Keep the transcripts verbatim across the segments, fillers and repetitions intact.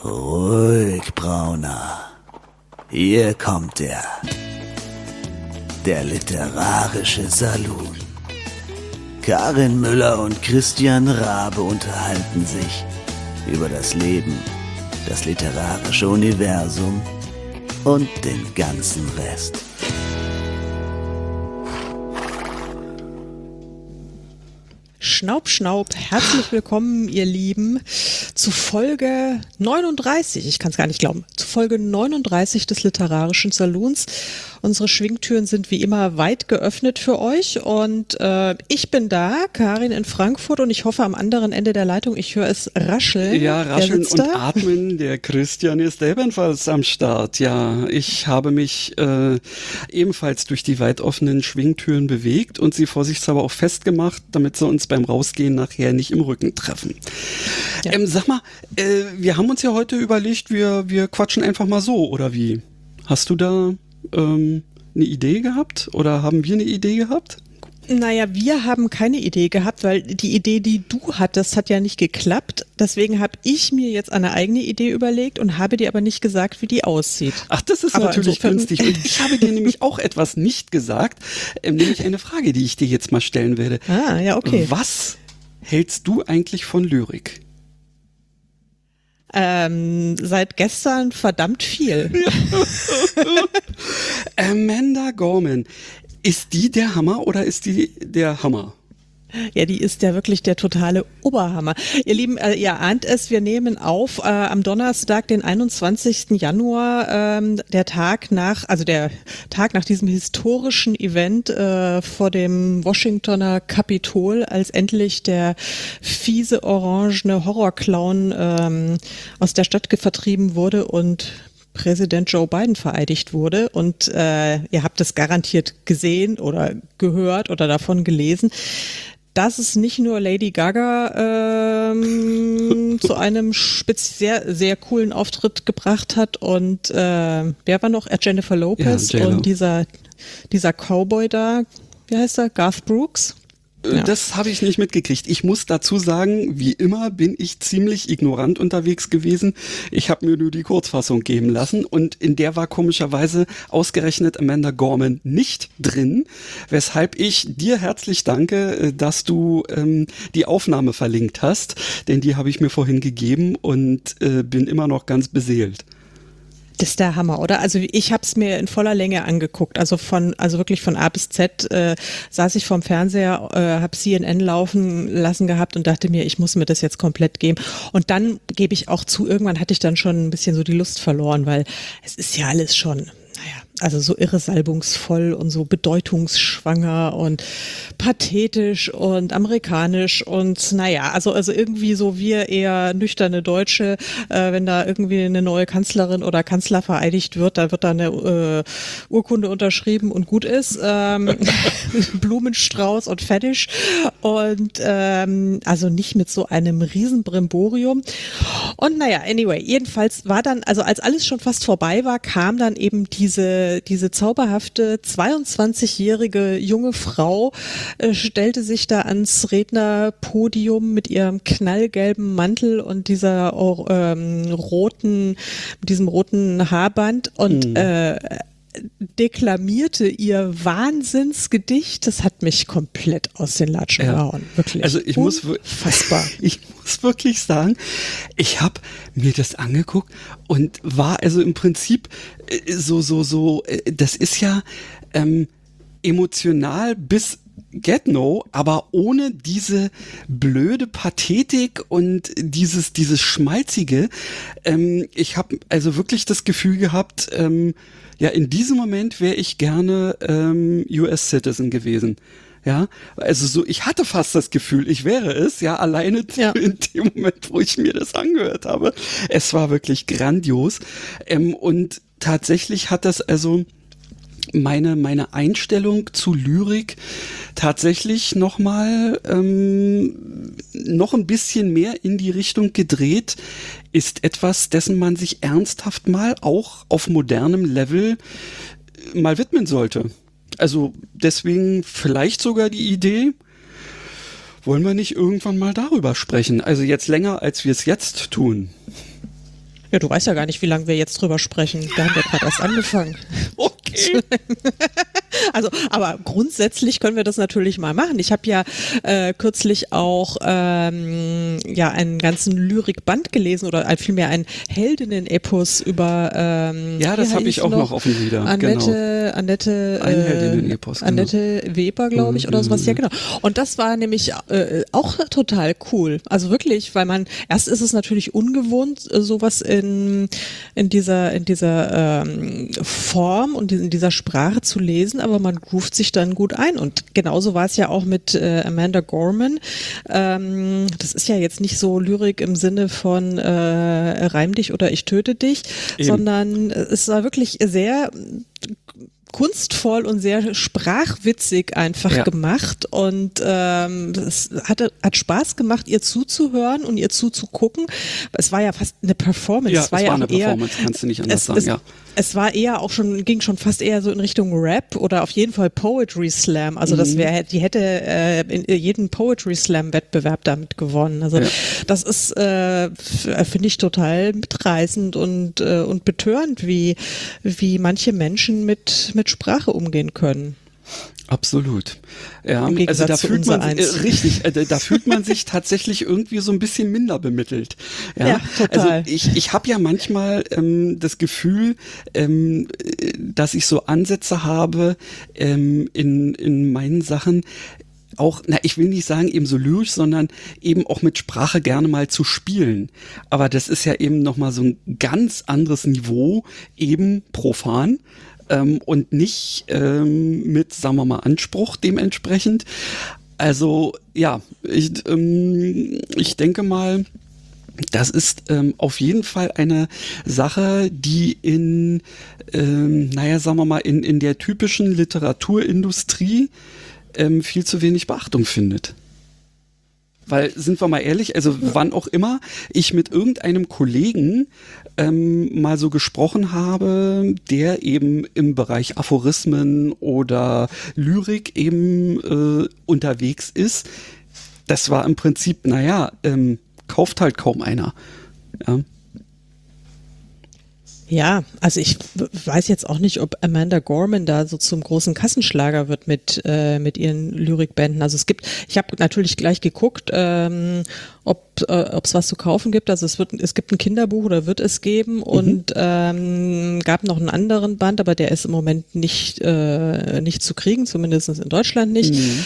Ruhig, Brauner. Hier kommt er. Der literarische Saloon. Karin Müller und Christian Rabe unterhalten sich über das Leben, das literarische Universum und den ganzen Rest. Schnaub, Schnaub, herzlich willkommen, ihr Lieben, zu Folge neununddreißig, ich kann es gar nicht glauben, zu Folge neununddreißig des Literarischen Saloons. Unsere Schwingtüren sind wie immer weit geöffnet für euch und äh, ich bin da, Karin in Frankfurt, und ich hoffe am anderen Ende der Leitung, ich höre es rascheln. Ja, rascheln und da? Atmen, der Christian ist ebenfalls am Start. Ja, ich habe mich äh, ebenfalls durch die weit offenen Schwingtüren bewegt und sie vorsichtshalber auch festgemacht, damit sie uns beim Rausgehen nachher nicht im Rücken treffen. Ja. Ähm, sag mal, äh, wir haben uns ja heute überlegt, wir, wir quatschen einfach mal so, oder wie? Hast du da ähm, eine Idee gehabt? Oder haben wir eine Idee gehabt? Naja, wir haben keine Idee gehabt, weil die Idee, die du hattest, hat ja nicht geklappt. Deswegen habe ich mir jetzt eine eigene Idee überlegt und habe dir aber nicht gesagt, wie die aussieht. Ach, das ist aber natürlich günstig. Und ich habe dir nämlich auch etwas nicht gesagt, ähm, nämlich eine Frage, die ich dir jetzt mal stellen werde. Ah, ja, okay. Was hältst du eigentlich von Lyrik? Ähm, seit gestern verdammt viel. Amanda Gorman. Ist die der Hammer oder ist die der Hammer? Ja, die ist ja wirklich der totale Oberhammer. Ihr Lieben, äh, ihr ahnt es, wir nehmen auf äh, am Donnerstag, den einundzwanzigsten Januar, ähm, der Tag nach, also der Tag nach diesem historischen Event äh, vor dem Washingtoner Kapitol, als endlich der fiese orangene Horrorclown ähm, aus der Stadt vertrieben wurde und Präsident Joe Biden vereidigt wurde. Und äh, ihr habt es garantiert gesehen oder gehört oder davon gelesen, dass es nicht nur Lady Gaga ähm, zu einem spez- sehr, sehr coolen Auftritt gebracht hat und äh, wer war noch? Jennifer Lopez ja, und dieser, dieser Cowboy da, wie heißt er? Garth Brooks? Ja. Das habe ich nicht mitgekriegt. Ich muss dazu sagen, wie immer bin ich ziemlich ignorant unterwegs gewesen. Ich habe mir nur die Kurzfassung geben lassen und in der war komischerweise ausgerechnet Amanda Gorman nicht drin, weshalb ich dir herzlich danke, dass du ähm, die Aufnahme verlinkt hast, denn die habe ich mir vorhin gegeben und äh, bin immer noch ganz beseelt. Das ist der Hammer, oder? Also ich habe es mir in voller Länge angeguckt, also von, also wirklich von A bis Z äh, saß ich vorm Fernseher, äh, habe C N N laufen lassen gehabt und dachte mir, ich muss mir das jetzt komplett geben. Und dann gebe ich auch zu, irgendwann hatte ich dann schon ein bisschen so die Lust verloren, weil es ist ja alles schon, naja, also so irre salbungsvoll und so bedeutungsschwanger und pathetisch und amerikanisch und naja, also also irgendwie so wir eher nüchterne Deutsche, äh, wenn da irgendwie eine neue Kanzlerin oder Kanzler vereidigt wird, da wird da eine äh, Urkunde unterschrieben und gut ist, ähm, Blumenstrauß und fertig und ähm, also nicht mit so einem Riesenbrimborium und naja, anyway, jedenfalls war dann, also als alles schon fast vorbei war, kam dann eben diese diese zauberhafte zweiundzwanzigjährige junge Frau, äh, stellte sich da ans Rednerpodium mit ihrem knallgelben Mantel und dieser oh, ähm, roten, mit diesem roten Haarband und mhm. äh, deklamierte ihr Wahnsinnsgedicht. Das hat mich komplett aus den Latschen ja. gehauen, wirklich. Also ich muss, Fassbar. ich muss wirklich sagen, ich habe mir das angeguckt und war also im Prinzip so, so, so, das ist ja ähm, emotional bis Get No, aber ohne diese blöde Pathetik und dieses, dieses Schmalzige. Ähm, ich habe also wirklich das Gefühl gehabt, ähm, ja, in diesem Moment wäre ich gerne ähm, U S-Citizen gewesen. Ja, also so, ich hatte fast das Gefühl, ich wäre es, ja, alleine ja. in dem Moment, wo ich mir das angehört habe. Es war wirklich grandios. Ähm, und tatsächlich hat das also meine meine Einstellung zu Lyrik tatsächlich nochmal ähm, noch ein bisschen mehr in die Richtung gedreht, ist etwas, dessen man sich ernsthaft mal auch auf modernem Level mal widmen sollte. Also deswegen vielleicht sogar die Idee, wollen wir nicht irgendwann mal darüber sprechen? Also jetzt länger, als wir es jetzt tun. Ja, du weißt ja gar nicht, wie lange wir jetzt drüber sprechen. Wir haben ja gerade erst angefangen. Okay. Also, aber grundsätzlich können wir das natürlich mal machen. Ich habe ja äh, kürzlich auch ähm, ja einen ganzen Lyrikband gelesen oder ein, vielmehr ein Heldinnen-Epos über ähm, Ja, das habe ich auch noch, noch auf dem Lieder. Annette, genau. Annette, ein äh, Heldinnen-Epos, genau. Annette Weber, glaube ich, oder sowas. Ja, genau. Und das war nämlich äh, auch total cool. Also wirklich, weil man erst ist es natürlich ungewohnt, sowas in in dieser in dieser ähm, Form und in dieser Sprache zu lesen, aber man groovt sich dann gut ein. Und genauso war es ja auch mit äh, Amanda Gorman. Ähm, das ist ja jetzt nicht so Lyrik im Sinne von äh, Reim dich oder ich töte dich, Eben. sondern es war wirklich sehr kunstvoll und sehr sprachwitzig einfach ja. gemacht und ähm, es hatte, hat Spaß gemacht, ihr zuzuhören und ihr zuzugucken. Es war ja fast eine Performance. Ja, es war, es ja war eine eher, Performance, kannst du nicht anders es, sagen, es, ja. Es war eher auch schon, ging schon fast eher so in Richtung Rap oder auf jeden Fall Poetry Slam. Also das wäre, die hätte äh, in jeden Poetry Slam Wettbewerb damit gewonnen. Also ja. das ist, äh, finde ich total mitreißend und äh, und betörend, wie wie manche Menschen mit mit Sprache umgehen können. Absolut. Ja, also da fühlt man sich, äh, richtig, äh, da fühlt man sich tatsächlich irgendwie so ein bisschen minder bemittelt. Ja, ja total. Also ich, ich habe ja manchmal ähm, das Gefühl, ähm, dass ich so Ansätze habe ähm, in, in meinen Sachen, auch, na, ich will nicht sagen eben so lyrisch, sondern eben auch mit Sprache gerne mal zu spielen. Aber das ist ja eben nochmal so ein ganz anderes Niveau, eben profan. Ähm, und nicht ähm, mit, sagen wir mal, Anspruch dementsprechend. Also ja, ich, ähm, ich denke mal, das ist ähm, auf jeden Fall eine Sache, die in, ähm, naja, sagen wir mal, in, in der typischen Literaturindustrie ähm, viel zu wenig Beachtung findet. Weil, sind wir mal ehrlich, also wann auch immer ich mit irgendeinem Kollegen ähm, mal so gesprochen habe, der eben im Bereich Aphorismen oder Lyrik eben äh, unterwegs ist, das war im Prinzip, naja, ähm, kauft halt kaum einer. Ja. Ja, also ich weiß jetzt auch nicht, ob Amanda Gorman da so zum großen Kassenschlager wird mit äh, mit ihren Lyrikbänden. Also es gibt, ich habe natürlich gleich geguckt, ähm, ob äh, ob es was zu kaufen gibt. Also es wird, es gibt ein Kinderbuch oder wird es geben mhm. und ähm, gab noch einen anderen Band, aber der ist im Moment nicht äh, nicht zu kriegen, zumindest in Deutschland nicht. Mhm.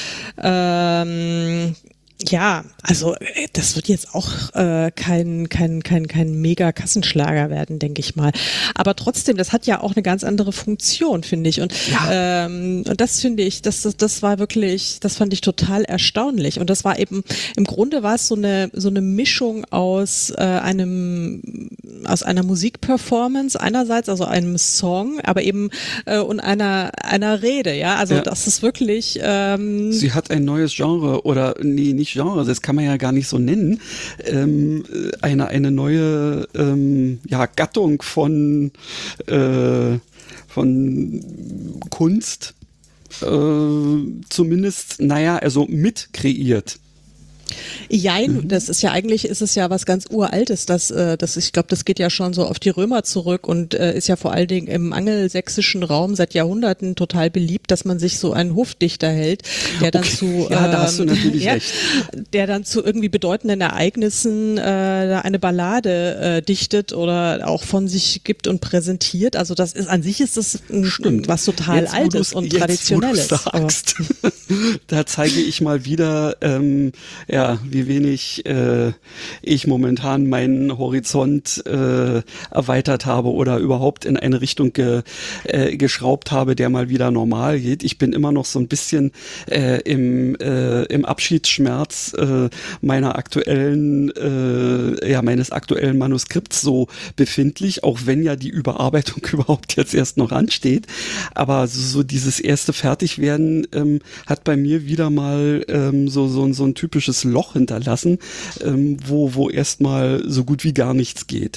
Ähm, Ja, also das wird jetzt auch äh, kein kein kein kein mega Kassenschlager werden, denke ich mal. Aber trotzdem, das hat ja auch eine ganz andere Funktion, finde ich. Und ja. ähm, und das finde ich, das, das das war wirklich, das fand ich total erstaunlich. Und das war eben, im Grunde war es so eine so eine Mischung aus äh, einem aus einer Musikperformance einerseits, also einem Song, aber eben äh, und einer einer Rede. Ja, also ja. das ist wirklich. Ähm, Sie hat ein neues Genre oder nee, nicht Genre, das kann man ja gar nicht so nennen, ähm, eine, eine neue ähm, ja, Gattung von, äh, von Kunst äh, zumindest, naja, also mit kreiert. Jein, mhm. das ist ja eigentlich, ist es ja was ganz Uraltes, das, äh, das ich glaube, das geht ja schon so auf die Römer zurück und äh, ist ja vor allen Dingen im angelsächsischen Raum seit Jahrhunderten total beliebt, dass man sich so einen Hofdichter hält, der dann okay. zu, ja, da hast du natürlich ja, recht. der dann zu irgendwie bedeutenden Ereignissen äh, eine Ballade äh, dichtet oder auch von sich gibt und präsentiert. Also das ist, an sich ist das ein, was total jetzt, Altes und jetzt, Traditionelles. Wo du sagst, da zeige ich mal wieder, ähm, ja, wie wenig äh, ich momentan meinen Horizont äh, erweitert habe oder überhaupt in eine Richtung ge, äh, geschraubt habe, der mal wieder normal geht. Ich bin immer noch so ein bisschen äh, im, äh, im Abschiedsschmerz äh, meiner aktuellen, äh, ja, meines aktuellen Manuskripts so befindlich, auch wenn ja die Überarbeitung überhaupt jetzt erst noch ansteht. Aber so, so dieses erste Fertigwerden ähm, hat bei mir wieder mal ähm, so, so, so ein typisches Loch hinterlassen, ähm, wo, wo erstmal so gut wie gar nichts geht.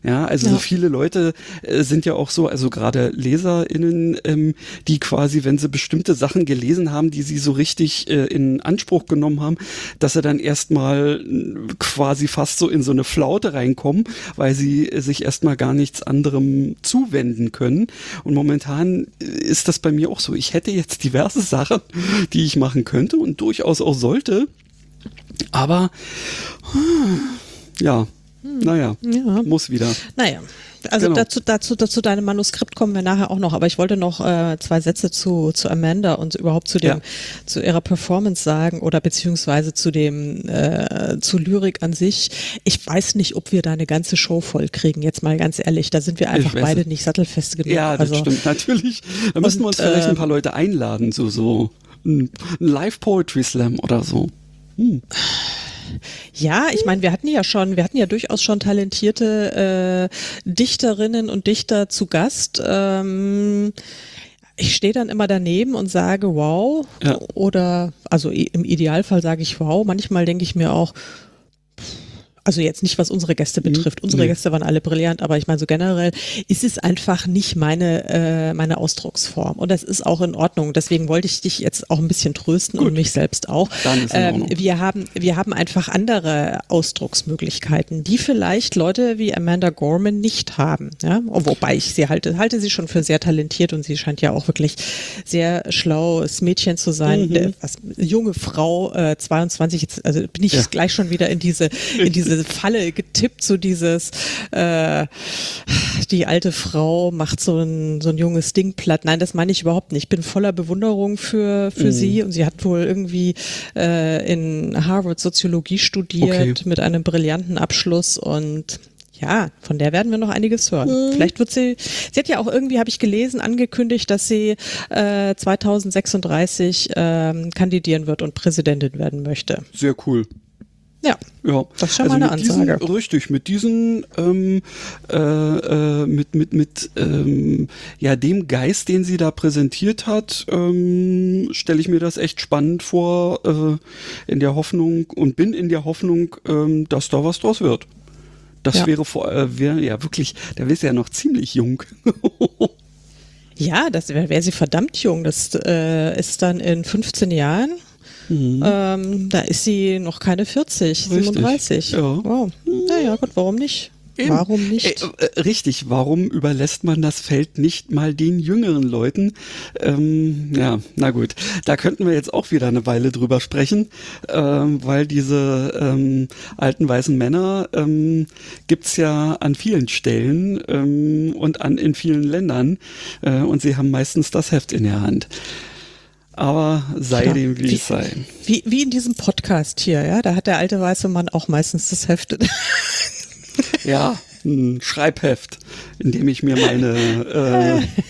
Ja, also Ja. so viele Leute äh, sind ja auch so, also gerade LeserInnen, ähm, die quasi, wenn sie bestimmte Sachen gelesen haben, die sie so richtig äh, in Anspruch genommen haben, dass sie dann erstmal äh, quasi fast so in so eine Flaute reinkommen, weil sie äh, sich erstmal gar nichts anderem zuwenden können. Und momentan äh, ist das bei mir auch so. Ich hätte jetzt diverse Sachen, die ich machen könnte und durchaus auch sollte, aber ja, naja, Ja. muss wieder. Naja, also Genau. dazu, dazu, dazu deinem Manuskript kommen wir nachher auch noch, aber ich wollte noch äh, zwei Sätze zu, zu Amanda und überhaupt zu dem, Ja. zu ihrer Performance sagen oder beziehungsweise zu dem, äh, zu Lyrik an sich. Ich weiß nicht, ob wir da eine ganze Show voll kriegen, jetzt mal ganz ehrlich, da sind wir einfach weiß beide es. nicht sattelfest genug. Ja, das also, stimmt, natürlich. Da müssen wir Und, uns vielleicht ein ähm, paar Leute einladen, so, so ein Live-Poetry-Slam oder so. Hm. Ja, ich meine, wir hatten ja schon, wir hatten ja durchaus schon talentierte äh, Dichterinnen und Dichter zu Gast. Ähm, ich stehe dann immer daneben und sage wow Ja. oder also i- im Idealfall sage ich wow. Manchmal denke ich mir auch, also jetzt nicht, was unsere Gäste betrifft. Unsere nee. Gäste waren alle brillant, aber ich meine, so generell ist es einfach nicht meine, äh, meine Ausdrucksform. Und das ist auch in Ordnung. Deswegen wollte ich dich jetzt auch ein bisschen trösten Gut. und mich selbst auch. Dann ist in Ähm, Ordnung. wir haben, wir haben einfach andere Ausdrucksmöglichkeiten, die vielleicht Leute wie Amanda Gorman nicht haben. Ja? Wobei ich sie halte, halte sie schon für sehr talentiert und sie scheint ja auch wirklich sehr schlaues Mädchen zu sein. Mhm. Der- Was, junge Frau, äh, zweiundzwanzig, jetzt, also bin ich Ja. gleich schon wieder in diese, in diese Falle getippt, so dieses, äh, die alte Frau macht so ein, so ein junges Ding platt. Nein, das meine ich überhaupt nicht. Ich bin voller Bewunderung für, für Mhm. sie und sie hat wohl irgendwie äh, in Harvard Soziologie studiert Okay. mit einem brillanten Abschluss und ja, von der werden wir noch einiges hören. Mhm. Vielleicht wird sie, sie hat ja auch irgendwie, habe ich gelesen, angekündigt, dass sie äh, zweitausendsechsunddreißig ähm, kandidieren wird und Präsidentin werden möchte. Sehr cool. Ja, Ja, das ist schon mal eine mit diesen, Ansage. richtig, mit diesen, ähm, äh, äh, mit, mit, mit, ähm, ja, dem Geist, den sie da präsentiert hat, ähm, stelle ich mir das echt spannend vor, äh, in der Hoffnung und bin in der Hoffnung, ähm, dass da was draus wird. Das Ja. wäre vor, äh, wäre ja wirklich, da ist ja noch ziemlich jung. Ja, das wäre wär sie verdammt jung. Das äh, ist dann in fünfzehn Jahren. Mhm. Ähm, da ist sie noch keine vierzig, Richtig. siebenunddreißig. Ja. Wow. Naja, gut, warum nicht? Eben. Warum nicht? Äh, äh, richtig, warum überlässt man das Feld nicht mal den jüngeren Leuten? Ähm, ja, na gut, da könnten wir jetzt auch wieder eine Weile drüber sprechen, ähm, weil diese ähm, alten weißen Männer ähm, gibt's ja an vielen Stellen ähm, und an in vielen Ländern äh, und sie haben meistens das Heft in der Hand. Aber sei Ja, dem, wie, wie- es sei. Wie, wie in diesem Podcast hier, ja, da hat der alte weiße Mann auch meistens das Heft. Ja, ein Schreibheft, in dem ich mir meine äh,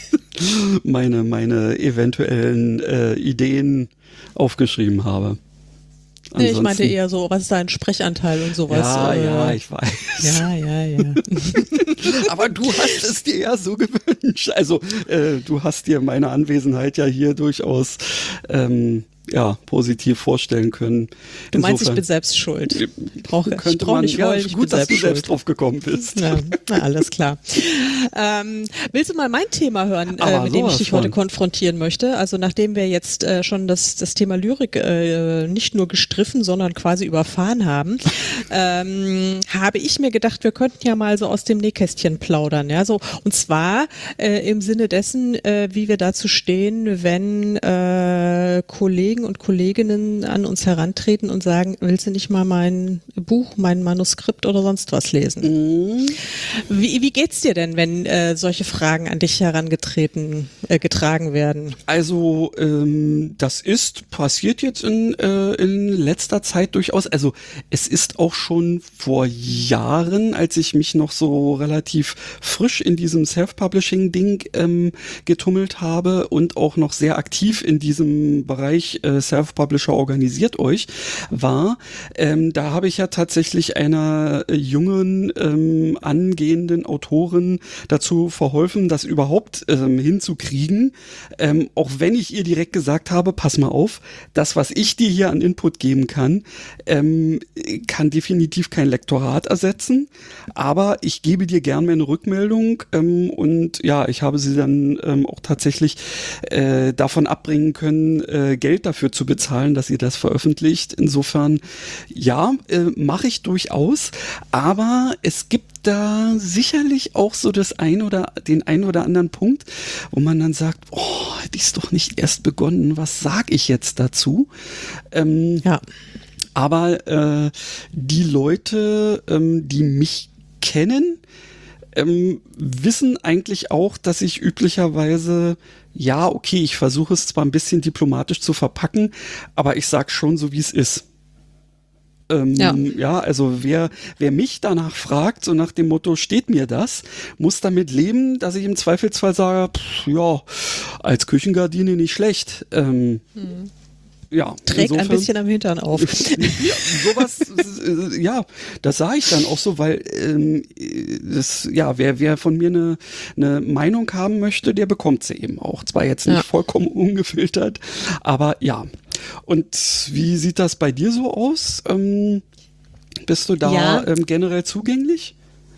meine meine eventuellen äh, Ideen aufgeschrieben habe. Nee, ich meinte Ansonsten- eher so, was ist dein Sprechanteil und sowas. Ja, äh, ja, ich weiß. ja, ja, ja. Aber du hast es dir ja so gewünscht. Also äh, du hast dir meine Anwesenheit ja hier durchaus ähm, ja positiv vorstellen können. Du meinst, ich Insofern bin selbst schuld. Brauch, ich könnte brauche man, nicht ja, heulen, ich gut, bin dass selbst du selbst schuld. drauf gekommen bist. Ja, na, alles klar. Ähm, willst du mal mein Thema hören, äh, Aber mit dem ich sowas dich heute von. konfrontieren möchte? Also nachdem wir jetzt äh, schon das, das Thema Lyrik äh, nicht nur gestriffen, sondern quasi überfahren haben, ähm, habe ich mir gedacht, wir könnten ja mal so aus dem Nähkästchen plaudern. Ja, so, und zwar äh, im Sinne dessen, äh, wie wir dazu stehen, wenn äh, Kollegen und Kolleginnen an uns herantreten und sagen, willst du nicht mal mein Buch, mein Manuskript oder sonst was lesen? Wie, wie geht's dir denn, wenn äh, solche Fragen an dich herangetreten, äh, getragen werden? Also ähm, das ist passiert jetzt in, äh, in letzter Zeit durchaus. Also es ist auch schon vor Jahren, als ich mich noch so relativ frisch in diesem Self-Publishing-Ding ähm, getummelt habe und auch noch sehr aktiv in diesem Bereich äh, Self-Publisher organisiert euch, war, ähm, da habe ich ja tatsächlich einer äh, jungen, ähm, angehenden Autorin dazu verholfen, das überhaupt ähm, hinzukriegen, ähm, auch wenn ich ihr direkt gesagt habe, pass mal auf, das, was ich dir hier an Input geben kann, ähm, kann definitiv kein Lektorat ersetzen, aber ich gebe dir gern meine Rückmeldung ähm, und ja, ich habe sie dann ähm, auch tatsächlich äh, davon abbringen können, äh, Geld dafür zu bezahlen, dass sie das veröffentlicht. Insofern, ja, äh, mache ich durchaus, aber es gibt da sicherlich auch so das ein oder den ein oder anderen Punkt, wo man dann sagt, oh, hätte ich es doch nicht erst begonnen, was sag ich jetzt dazu? Ähm, ja. Aber äh, die Leute, ähm, die mich kennen, ähm, wissen eigentlich auch, dass ich üblicherweise, ja, okay, ich versuche es zwar ein bisschen diplomatisch zu verpacken, aber ich sag schon so, wie es ist. Ähm, ja. ja, also wer, wer mich danach fragt, so nach dem Motto, steht mir das, muss damit leben, dass ich im Zweifelsfall sage, pff, ja, als Küchengardine nicht schlecht. Ähm, hm. Ja, trägt insofern ein bisschen am Hintern auf. Ja, sowas, ja, das sage ich dann auch so, weil ähm, das, ja, wer, wer von mir eine, eine Meinung haben möchte, der bekommt sie eben auch. Zwar jetzt nicht ja. vollkommen ungefiltert, aber ja. Und wie sieht das bei dir so aus? Ähm, bist du da ja. ähm, generell zugänglich?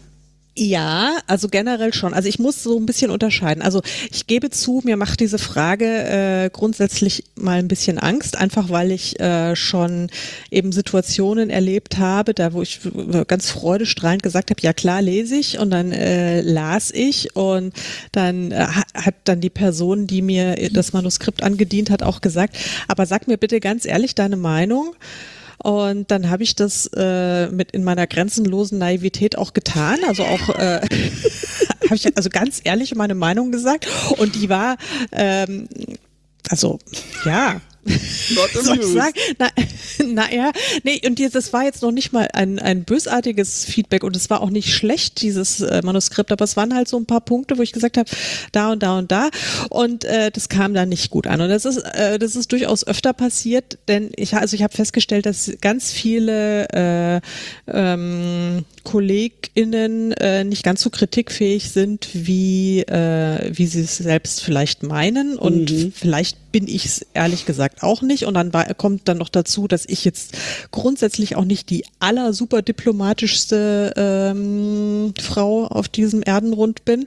Ja, also generell schon. Also ich muss so ein bisschen unterscheiden. Also ich gebe zu, mir macht diese Frage äh, grundsätzlich mal ein bisschen Angst, einfach weil ich äh, schon eben Situationen erlebt habe, da wo ich ganz freudestrahlend gesagt habe, ja klar lese ich, und dann äh, las ich und dann äh, hat dann die Person, die mir das Manuskript angedient hat, auch gesagt, aber sag mir bitte ganz ehrlich deine Meinung. Und dann habe ich das äh, mit in meiner grenzenlosen Naivität auch getan, also auch äh, habe ich also ganz ehrlich meine Meinung gesagt, und die war ähm, also ja Was soll ich sagen? Na, naja, nee, und das war jetzt noch nicht mal ein, ein bösartiges Feedback, und es war auch nicht schlecht, dieses äh, Manuskript, aber es waren halt so ein paar Punkte, wo ich gesagt habe, da und da und da, und äh, das kam dann nicht gut an. Und das ist, äh, das ist durchaus öfter passiert, denn ich, also ich habe festgestellt, dass ganz viele äh, ähm, KollegInnen äh, nicht ganz so kritikfähig sind, wie, äh, wie sie es selbst vielleicht meinen, und mhm. vielleicht bin ich es ehrlich gesagt auch nicht, und dann war, kommt dann noch dazu, dass ich jetzt grundsätzlich auch nicht die aller super diplomatischste ähm, Frau auf diesem Erdenrund bin.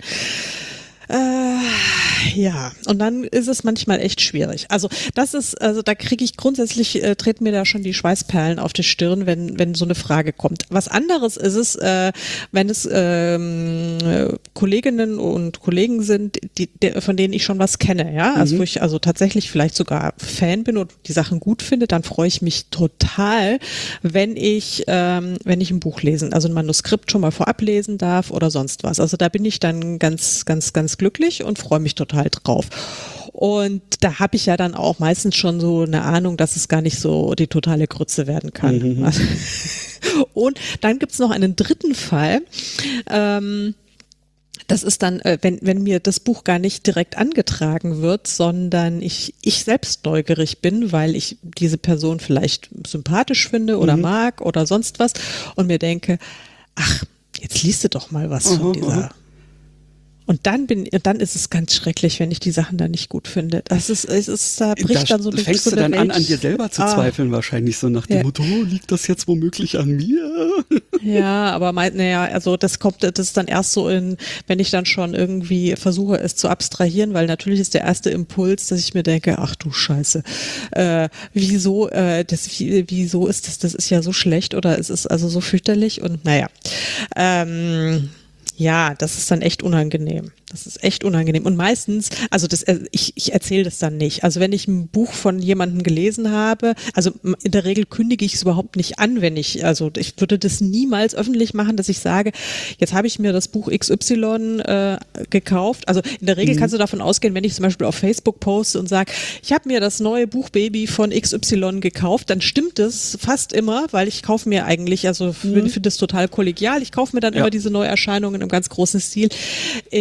Äh, ja, und dann ist es manchmal echt schwierig. Also das ist, also da kriege ich grundsätzlich, äh, treten mir da schon die Schweißperlen auf die Stirn, wenn wenn so eine Frage kommt. Was anderes ist es, äh, wenn es ähm, Kolleginnen und Kollegen sind, die, die, von denen ich schon was kenne, ja, also mhm. wo ich also tatsächlich vielleicht sogar Fan bin und die Sachen gut finde, dann freue ich mich total, wenn ich ähm, wenn ich ein Buch lesen, also ein Manuskript schon mal vorab lesen darf oder sonst was. Also da bin ich dann ganz, ganz, ganz glücklich und freue mich total drauf. Und da habe ich ja dann auch meistens schon so eine Ahnung, dass es gar nicht so die totale Grütze werden kann. Mhm. Und dann gibt's noch einen dritten Fall. Ähm, das ist dann, äh, wenn, wenn mir das Buch gar nicht direkt angetragen wird, sondern ich, ich selbst neugierig bin, weil ich diese Person vielleicht sympathisch finde oder mhm. mag oder sonst was, und mir denke, ach, jetzt liest du doch mal was mhm. von dieser. Und dann bin, dann ist es ganz schrecklich, wenn ich die Sachen dann nicht gut finde. Das ist, es ist, da bricht da dann so eine fängst so du dann Welt. an, an dir selber zu ah. zweifeln, wahrscheinlich so nach dem ja. Motto, oh, liegt das jetzt womöglich an mir? Ja, aber mein, naja, also das kommt, das ist dann erst so in, wenn ich dann schon irgendwie versuche, es zu abstrahieren, weil natürlich ist der erste Impuls, dass ich mir denke, ach du Scheiße, äh, wieso, äh, das, wieso ist das, das ist ja so schlecht, oder es ist also so fürchterlich, und naja, ähm, ja, das ist dann echt unangenehm. Das ist echt unangenehm. Und meistens, also das, ich, ich erzähle das dann nicht. Also wenn ich ein Buch von jemandem gelesen habe, also in der Regel kündige ich es überhaupt nicht an, wenn ich, also ich würde das niemals öffentlich machen, dass ich sage, jetzt habe ich mir das Buch X Y äh, gekauft. Also in der Regel mhm. kannst du davon ausgehen, wenn ich zum Beispiel auf Facebook poste und sage, ich habe mir das neue Buch Baby von X Y gekauft, dann stimmt es fast immer, weil ich kaufe mir eigentlich, also mhm. finde das total kollegial, ich kaufe mir dann ja. immer diese Neuerscheinungen im ganz großen Stil. In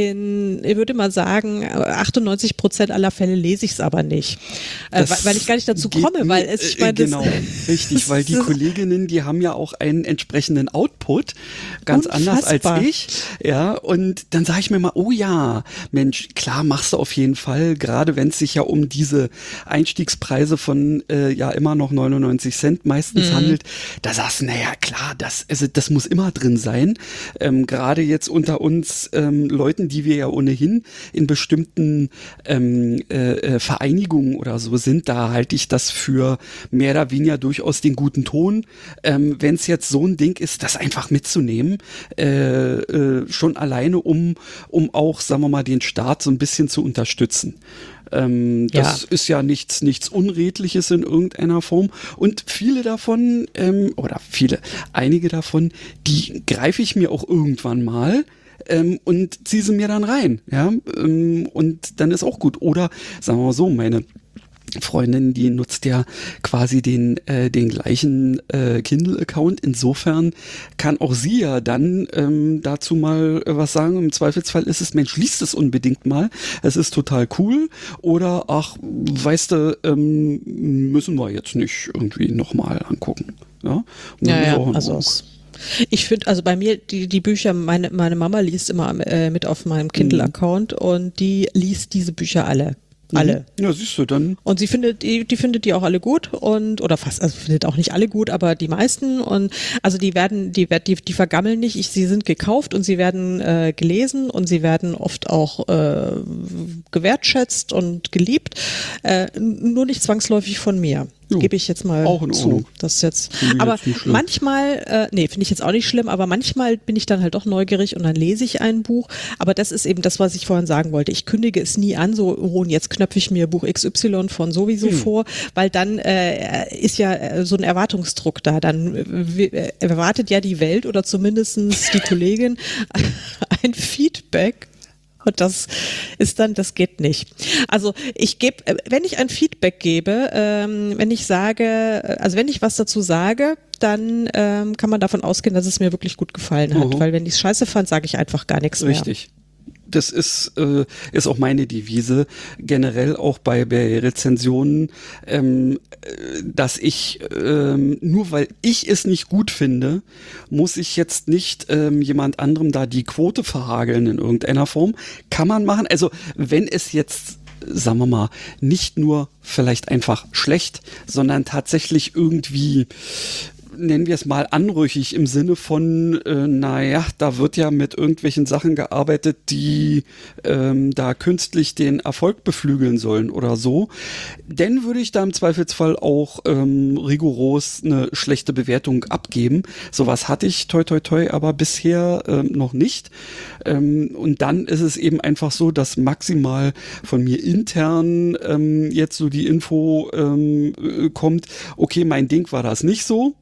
in, ich würde mal sagen, achtundneunzig Prozent aller Fälle lese ich es aber nicht, äh, weil, weil ich gar nicht dazu komme, weil es, ich meine, genau, das, richtig, weil die Kolleginnen, die haben ja auch einen entsprechenden Output, ganz anders als ich, ja, und dann sage ich mir mal, oh ja, Mensch, klar machst du auf jeden Fall, gerade wenn es sich ja um diese Einstiegspreise von äh, ja immer noch neunundneunzig Cent meistens mhm. handelt, da sagst du, naja, klar, das, also, das muss immer drin sein, ähm, gerade jetzt unter uns ähm, Leuten, die wir ja ohnehin in bestimmten ähm, äh, Vereinigungen oder so sind, da halte ich das für mehr oder weniger durchaus den guten Ton. Ähm, wenn es jetzt so ein Ding ist, das einfach mitzunehmen, äh, äh, schon alleine, um, um auch, sagen wir mal, den Staat so ein bisschen zu unterstützen. Ähm, das ja. ist ja nichts, nichts Unredliches in irgendeiner Form. Und viele davon, ähm, oder viele, einige davon, die greife ich mir auch irgendwann mal ähm, und ziehe sie mir dann rein. Ja? Ähm, und dann ist auch gut. Oder, sagen wir mal so, meine Freundin, die nutzt ja quasi den äh, den gleichen äh, Kindle-Account. Insofern kann auch sie ja dann ähm, dazu mal äh, was sagen. Im Zweifelsfall ist es, Mensch, liest es unbedingt mal. Es ist total cool. Oder, ach, weißt du, ähm, müssen wir jetzt nicht irgendwie nochmal angucken. Ja, ja, ja also es Ich finde, also bei mir, die, die Bücher, meine, meine Mama liest immer äh, mit auf meinem Kindle-Account mhm. und die liest diese Bücher alle. Alle. Ja, siehst du dann. Und sie findet, die, die findet die auch alle gut und, oder fast, also findet auch nicht alle gut, aber die meisten und, also die werden, die, die, die vergammeln nicht, ich, sie sind gekauft und sie werden äh, gelesen und sie werden oft auch äh, gewertschätzt und geliebt, äh, nur nicht zwangsläufig von mir. Jo, gebe ich jetzt mal auch in zu. Ordnung. Das ist jetzt, aber jetzt manchmal, äh, nee, finde ich jetzt auch nicht schlimm, aber manchmal bin ich dann halt doch neugierig und dann lese ich ein Buch. Aber das ist eben das, was ich vorhin sagen wollte. Ich kündige es nie an, so, oh, und jetzt knöpfe ich mir Buch X Y von sowieso hm. vor, weil dann äh, ist ja äh, so ein Erwartungsdruck da. Dann äh, erwartet ja die Welt oder zumindestens die Kollegin ein Feedback. Und das ist dann, das geht nicht. Also ich gebe, wenn ich ein Feedback gebe, ähm, wenn ich sage, also wenn ich was dazu sage, dann ähm, kann man davon ausgehen, dass es mir wirklich gut gefallen hat. Uh-huh. Weil wenn ich es scheiße fand, sage ich einfach gar nichts mehr. Richtig. Das ist, äh, ist auch meine Devise, generell auch bei, bei Rezensionen, ähm, dass ich, ähm, nur weil ich es nicht gut finde, muss ich jetzt nicht ähm, jemand anderem da die Quote verhageln in irgendeiner Form. Kann man machen. Also wenn es jetzt, sagen wir mal, nicht nur vielleicht einfach schlecht, sondern tatsächlich irgendwie, nennen wir es mal, anrüchig im Sinne von, äh, naja, da wird ja mit irgendwelchen Sachen gearbeitet, die ähm, da künstlich den Erfolg beflügeln sollen oder so. Dann würde ich da im Zweifelsfall auch ähm, rigoros eine schlechte Bewertung abgeben. Sowas hatte ich, toi toi toi, aber bisher ähm, noch nicht. Ähm, und dann ist es eben einfach so, dass maximal von mir intern ähm, jetzt so die Info ähm, kommt, okay, mein Ding war das nicht so.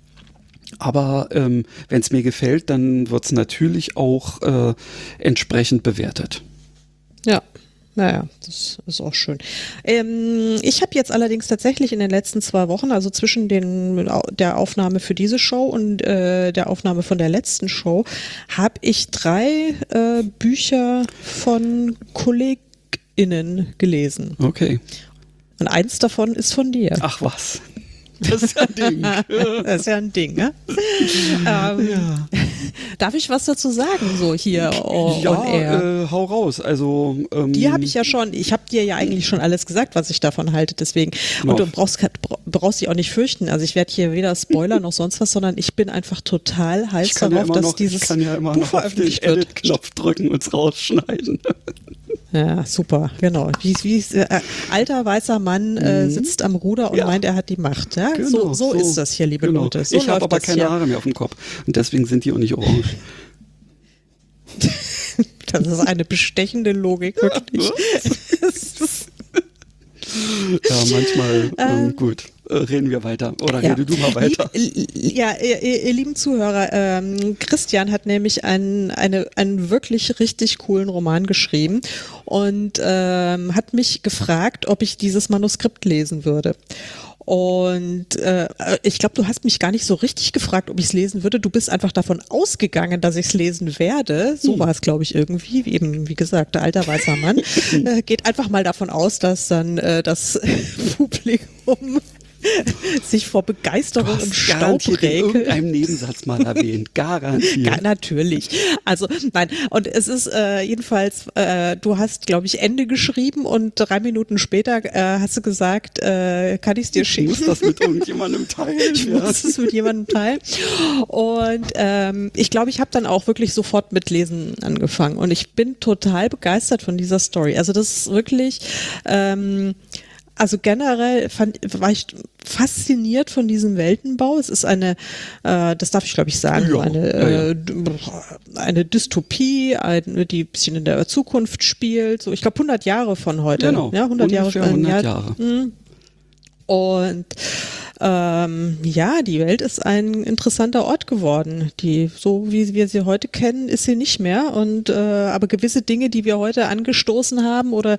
Aber ähm, wenn es mir gefällt, dann wird es natürlich auch äh, entsprechend bewertet. Ja, naja, das ist auch schön. Ähm, ich habe jetzt allerdings tatsächlich in den letzten zwei Wochen, also zwischen den, der Aufnahme für diese Show und äh, der Aufnahme von der letzten Show, habe ich drei äh, Bücher von KollegInnen gelesen. Okay. Und eins davon ist von dir. Ach was. Das ist ja ein Ding. Das ist ja ein Ding, ne? ähm, ja. Darf ich was dazu sagen, so hier oh, ja, on air? Äh, hau raus. Also ähm, die habe ich ja schon, ich habe dir ja eigentlich schon alles gesagt, was ich davon halte, deswegen. Und noch. du brauchst, brauchst dich auch nicht fürchten. Also ich werde hier weder Spoiler noch sonst was, sondern ich bin einfach total heiß darauf, ja dass noch, dieses ich kann ja immer Buch noch auf den Edit-Knopf drücken und es rausschneiden. Ja, super, genau. Wie, wie äh, alter weißer Mann äh, sitzt am Ruder und ja. meint, er hat die Macht. Ja? Genau, so, so, so ist das hier, liebe genau. Leute. So ich habe aber keine hier. Haare mehr auf dem Kopf und deswegen sind die auch nicht orange. Das ist eine bestechende Logik, wirklich. Ja, manchmal, ähm, ähm, gut, äh, reden wir weiter. Oder ja. rede du mal weiter. Ja, ihr, ihr lieben Zuhörer, ähm, Christian hat nämlich einen, eine, einen wirklich richtig coolen Roman geschrieben und ähm, hat mich gefragt, ob ich dieses Manuskript lesen würde. Und äh, ich glaube, du hast mich gar nicht so richtig gefragt, ob ich es lesen würde. Du bist einfach davon ausgegangen, dass ich es lesen werde. So war es, glaube ich, irgendwie. Eben, wie gesagt, der alter weißer Mann äh, geht einfach mal davon aus, dass dann äh, das Publikum sich vor Begeisterung im Staub in räkelt. irgendeinem Nebensatz mal erwähnt, garantiert. Ja, natürlich. Also nein, und es ist äh, jedenfalls, äh, du hast, glaube ich, Ende geschrieben und drei Minuten später äh, hast du gesagt, äh, kann ich es dir schicken? Ich muss das mit irgendjemandem teilen. Ich ja. muss es mit jemandem teilen. Und ähm, ich glaube, ich habe dann auch wirklich sofort mit Lesen angefangen und ich bin total begeistert von dieser Story. Also das ist wirklich... Ähm, Also generell fand, war ich fasziniert von diesem Weltenbau. Es ist eine, äh, das darf ich glaube ich sagen, ja, eine, ja, ja. Äh, eine Dystopie, eine, die ein bisschen in der Zukunft spielt. So, ich glaube hundert Jahre von heute. Genau, ja, hundert Jahre. ungefähr hundert Jahre. Mh. Und ähm, ja, die Welt ist ein interessanter Ort geworden. Die, so wie wir sie heute kennen, ist sie nicht mehr. Und äh, aber gewisse Dinge, die wir heute angestoßen haben oder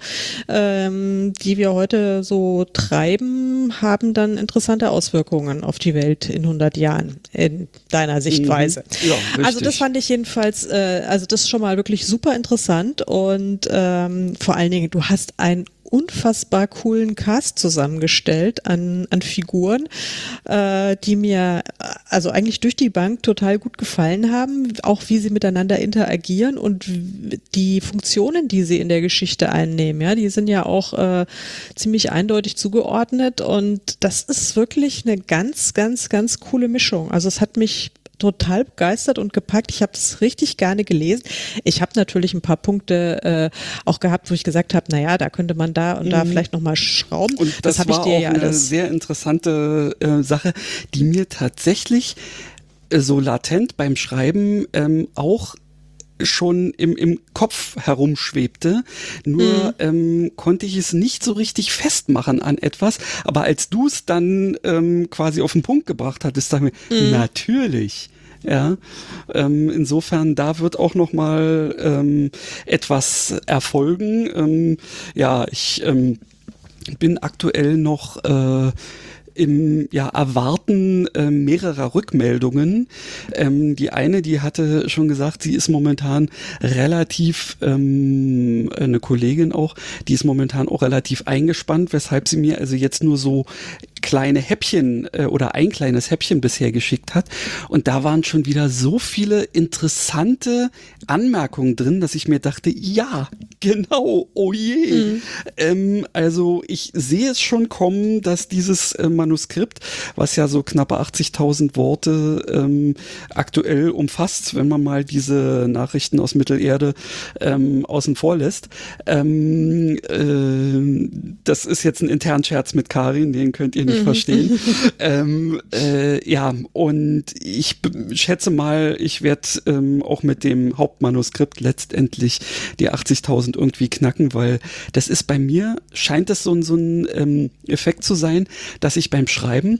ähm, die wir heute so treiben, haben dann interessante Auswirkungen auf die Welt in hundert Jahren, in deiner Sichtweise. Mhm. Ja, richtig. Also das fand ich jedenfalls, äh, also das ist schon mal wirklich super interessant und ähm, vor allen Dingen, du hast ein unfassbar coolen Cast zusammengestellt an, an Figuren, äh, die mir also eigentlich durch die Bank total gut gefallen haben, auch wie sie miteinander interagieren und die Funktionen, die sie in der Geschichte einnehmen, ja, die sind ja auch äh, ziemlich eindeutig zugeordnet und das ist wirklich eine ganz, ganz, ganz coole Mischung. Also es hat mich total begeistert und gepackt. Ich habe es richtig gerne gelesen. Ich habe natürlich ein paar Punkte äh, auch gehabt, wo ich gesagt habe, naja, da könnte man da und da mhm. vielleicht nochmal schrauben. Und das, das habe war ich dir auch ja eine alles. sehr interessante äh, Sache, die mir tatsächlich äh, so latent beim Schreiben ähm, auch schon im, im Kopf herumschwebte, nur mhm. ähm, konnte ich es nicht so richtig festmachen an etwas, aber als du es dann ähm, quasi auf den Punkt gebracht hattest, dachte ich mir, mhm. natürlich. Ja, ähm, insofern, da wird auch noch mal ähm, etwas erfolgen. Ähm, ja, ich ähm, bin aktuell noch äh, im ja, Erwarten äh, mehrerer Rückmeldungen. Ähm, die eine, die hatte schon gesagt, sie ist momentan relativ, ähm, eine Kollegin auch, die ist momentan auch relativ eingespannt, weshalb sie mir also jetzt nur so kleine Häppchen äh, oder ein kleines Häppchen bisher geschickt hat. Und da waren schon wieder so viele interessante Anmerkungen drin, dass ich mir dachte, ja, genau, oh je. Mhm. Ähm, also ich sehe es schon kommen, dass dieses äh, Manuskript, was ja so knappe achtzigtausend Worte ähm, aktuell umfasst, wenn man mal diese Nachrichten aus Mittelerde ähm, außen vor lässt. Ähm, äh, das ist jetzt ein interner Scherz mit Karin, den könnt ihr nicht mhm. verstehen. ähm, äh, ja, und ich b- schätze mal, ich werde ähm, auch mit dem Hauptmanuskript letztendlich die achtzigtausend irgendwie knacken, weil das ist bei mir, scheint es so, so ein ähm, Effekt zu sein, dass ich beim Schreiben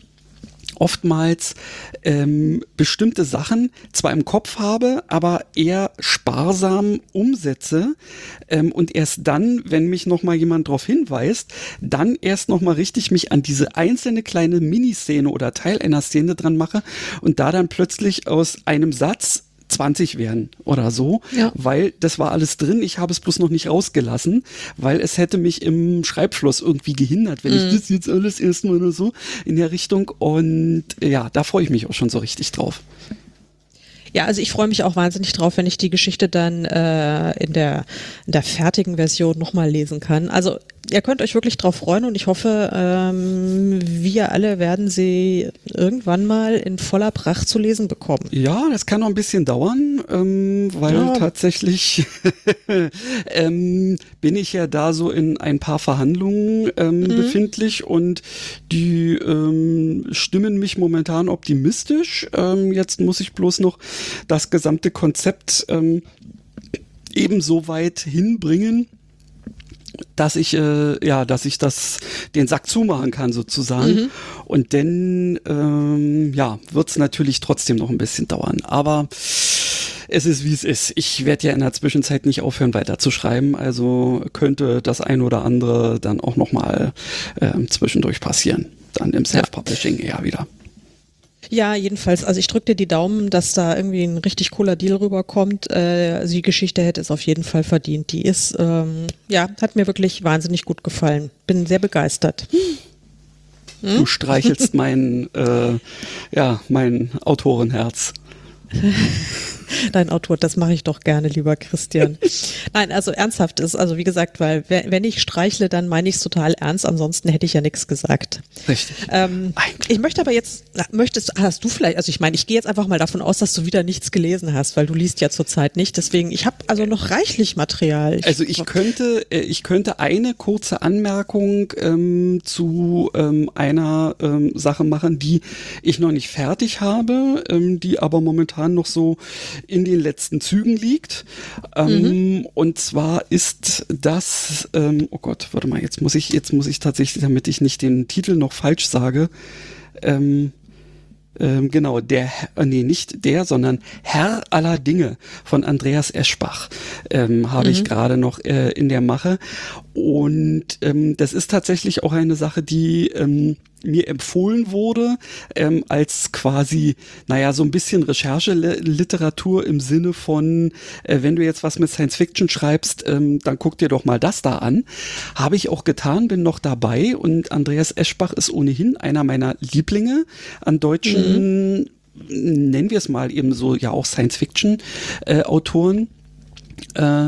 oftmals ähm, bestimmte Sachen zwar im Kopf habe, aber eher sparsam umsetze ähm, und erst dann, wenn mich nochmal jemand darauf hinweist, dann erst nochmal richtig mich an diese einzelne kleine Miniszene oder Teil einer Szene dran mache und da dann plötzlich aus einem Satz zwanzig werden oder so, ja. Weil das war alles drin, ich habe es bloß noch nicht rausgelassen, weil es hätte mich im Schreibfluss irgendwie gehindert, wenn mm. ich das jetzt alles erstmal oder so in der Richtung und ja, da freue ich mich auch schon so richtig drauf. Ja, also ich freue mich auch wahnsinnig drauf, wenn ich die Geschichte dann äh, in der in der fertigen Version nochmal lesen kann. Also ihr könnt euch wirklich drauf freuen und ich hoffe, ähm, wir alle werden sie irgendwann mal in voller Pracht zu lesen bekommen. Ja, das kann noch ein bisschen dauern, ähm, weil ja. tatsächlich ähm, bin ich ja da so in ein paar Verhandlungen ähm, mhm. befindlich und die ähm, stimmen mich momentan optimistisch. Ähm, jetzt muss ich bloß noch das gesamte Konzept ähm, ebenso weit hinbringen, dass ich äh, ja, dass ich das den Sack zumachen kann sozusagen. Mhm. Und dann ähm, ja, wird es natürlich trotzdem noch ein bisschen dauern. Aber es ist wie es ist. Ich werde ja in der Zwischenzeit nicht aufhören weiter zu schreiben. Also könnte das ein oder andere dann auch noch mal äh, zwischendurch passieren. dann im Self-Publishing eher wieder. Ja, jedenfalls, also ich drücke dir die Daumen, dass da irgendwie ein richtig cooler Deal rüberkommt. Äh, also die Geschichte hätte es auf jeden Fall verdient. Die ist, ähm, ja, hat mir wirklich wahnsinnig gut gefallen. Bin sehr begeistert. Hm? Du streichelst mein, äh, ja, mein Autorenherz. Dein Autor, das mache ich doch gerne, lieber Christian. Nein, also ernsthaft ist, also wie gesagt, weil wenn ich streichle, dann meine ich es total ernst, ansonsten hätte ich ja nichts gesagt. Richtig. Ähm, ich möchte aber jetzt, möchtest, hast du vielleicht, also ich meine, ich gehe jetzt einfach mal davon aus, dass du wieder nichts gelesen hast, weil du liest ja zurzeit nicht, deswegen, ich habe also noch reichlich Material. Ich, also ich könnte, ich könnte eine kurze Anmerkung ähm, zu ähm, einer ähm, Sache machen, die ich noch nicht fertig habe, ähm, die aber momentan noch so in den letzten Zügen liegt. Ähm, mhm. Und zwar ist das, ähm, oh Gott, warte mal, jetzt muss ich, jetzt muss ich tatsächlich, damit ich nicht den Titel noch falsch sage, ähm, ähm, genau, der, äh, nee, nicht der, sondern Herr aller Dinge von Andreas Eschbach ähm, habe mhm. ich gerade noch äh, in der Mache. Und ähm, das ist tatsächlich auch eine Sache, die ähm, mir empfohlen wurde, ähm, als quasi, naja, so ein bisschen Rechercheliteratur im Sinne von, äh, wenn du jetzt was mit Science Fiction schreibst, ähm, dann guck dir doch mal das da an. Habe ich auch getan, bin noch dabei und Andreas Eschbach ist ohnehin einer meiner Lieblinge an deutschen, mhm. nennen wir es mal eben so, ja auch Science Fiction äh, Autoren. Äh,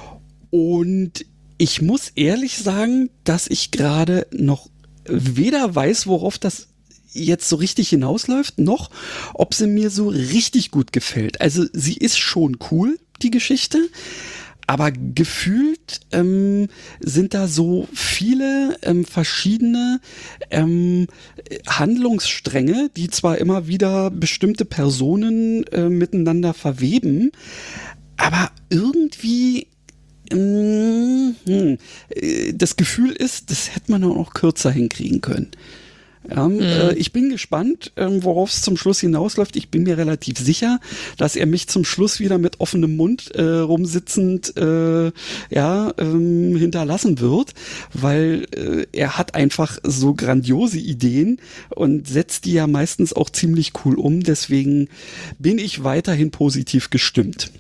und ich muss ehrlich sagen, dass ich gerade noch weder weiß, worauf das jetzt so richtig hinausläuft, noch ob sie mir so richtig gut gefällt. Also sie ist schon cool, die Geschichte, aber gefühlt ähm, sind da so viele ähm, verschiedene ähm, Handlungsstränge, die zwar immer wieder bestimmte Personen äh, miteinander verweben, aber irgendwie das Gefühl ist, das hätte man auch noch kürzer hinkriegen können. Ja, mhm. äh, ich bin gespannt, ähm, worauf es zum Schluss hinausläuft. Ich bin mir relativ sicher, dass er mich zum Schluss wieder mit offenem Mund äh, rumsitzend äh, ja, ähm, hinterlassen wird, weil äh, er hat einfach so grandiose Ideen und setzt die ja meistens auch ziemlich cool um. Deswegen bin ich weiterhin positiv gestimmt.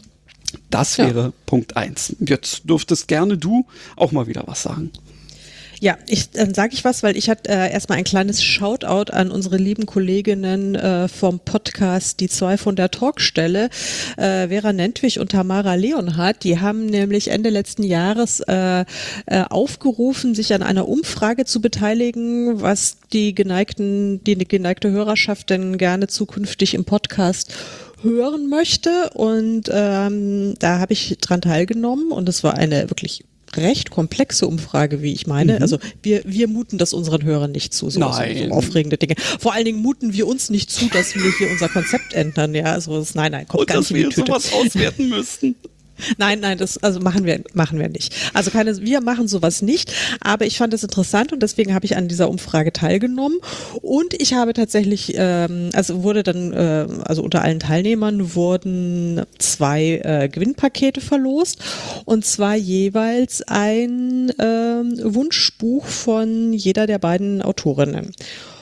Das wäre ja. Punkt eins. Jetzt dürftest gerne du auch mal wieder was sagen. Ja, ich dann sage ich was, weil ich hatte äh, erstmal ein kleines Shoutout an unsere lieben Kolleginnen äh, vom Podcast Die zwei von der Talkstelle, äh, Vera Nentwich und Tamara Leonhardt. Die haben nämlich Ende letzten Jahres äh, äh, aufgerufen, sich an einer Umfrage zu beteiligen, was die geneigten, die geneigte Hörerschaft denn gerne zukünftig im Podcast hören möchte. Und ähm, da habe ich dran teilgenommen und es war eine wirklich recht komplexe Umfrage, wie ich meine. Mhm. Also wir, wir muten das unseren Hörern nicht zu, so, so, so aufregende Dinge. Vor allen Dingen muten wir uns nicht zu, dass wir hier unser Konzept ändern. Ja, also das, nein, nein, kommt und gar nicht in die Tüte. Und dass wir sowas auswerten müssten. Nein, nein, das also machen wir machen wir nicht. Also keine, wir machen sowas nicht. Aber ich fand es interessant und deswegen habe ich an dieser Umfrage teilgenommen. Und ich habe tatsächlich, ähm, also wurde dann, äh, also unter allen Teilnehmern wurden zwei äh, Gewinnpakete verlost und zwar jeweils ein ähm, Wunschbuch von jeder der beiden Autorinnen.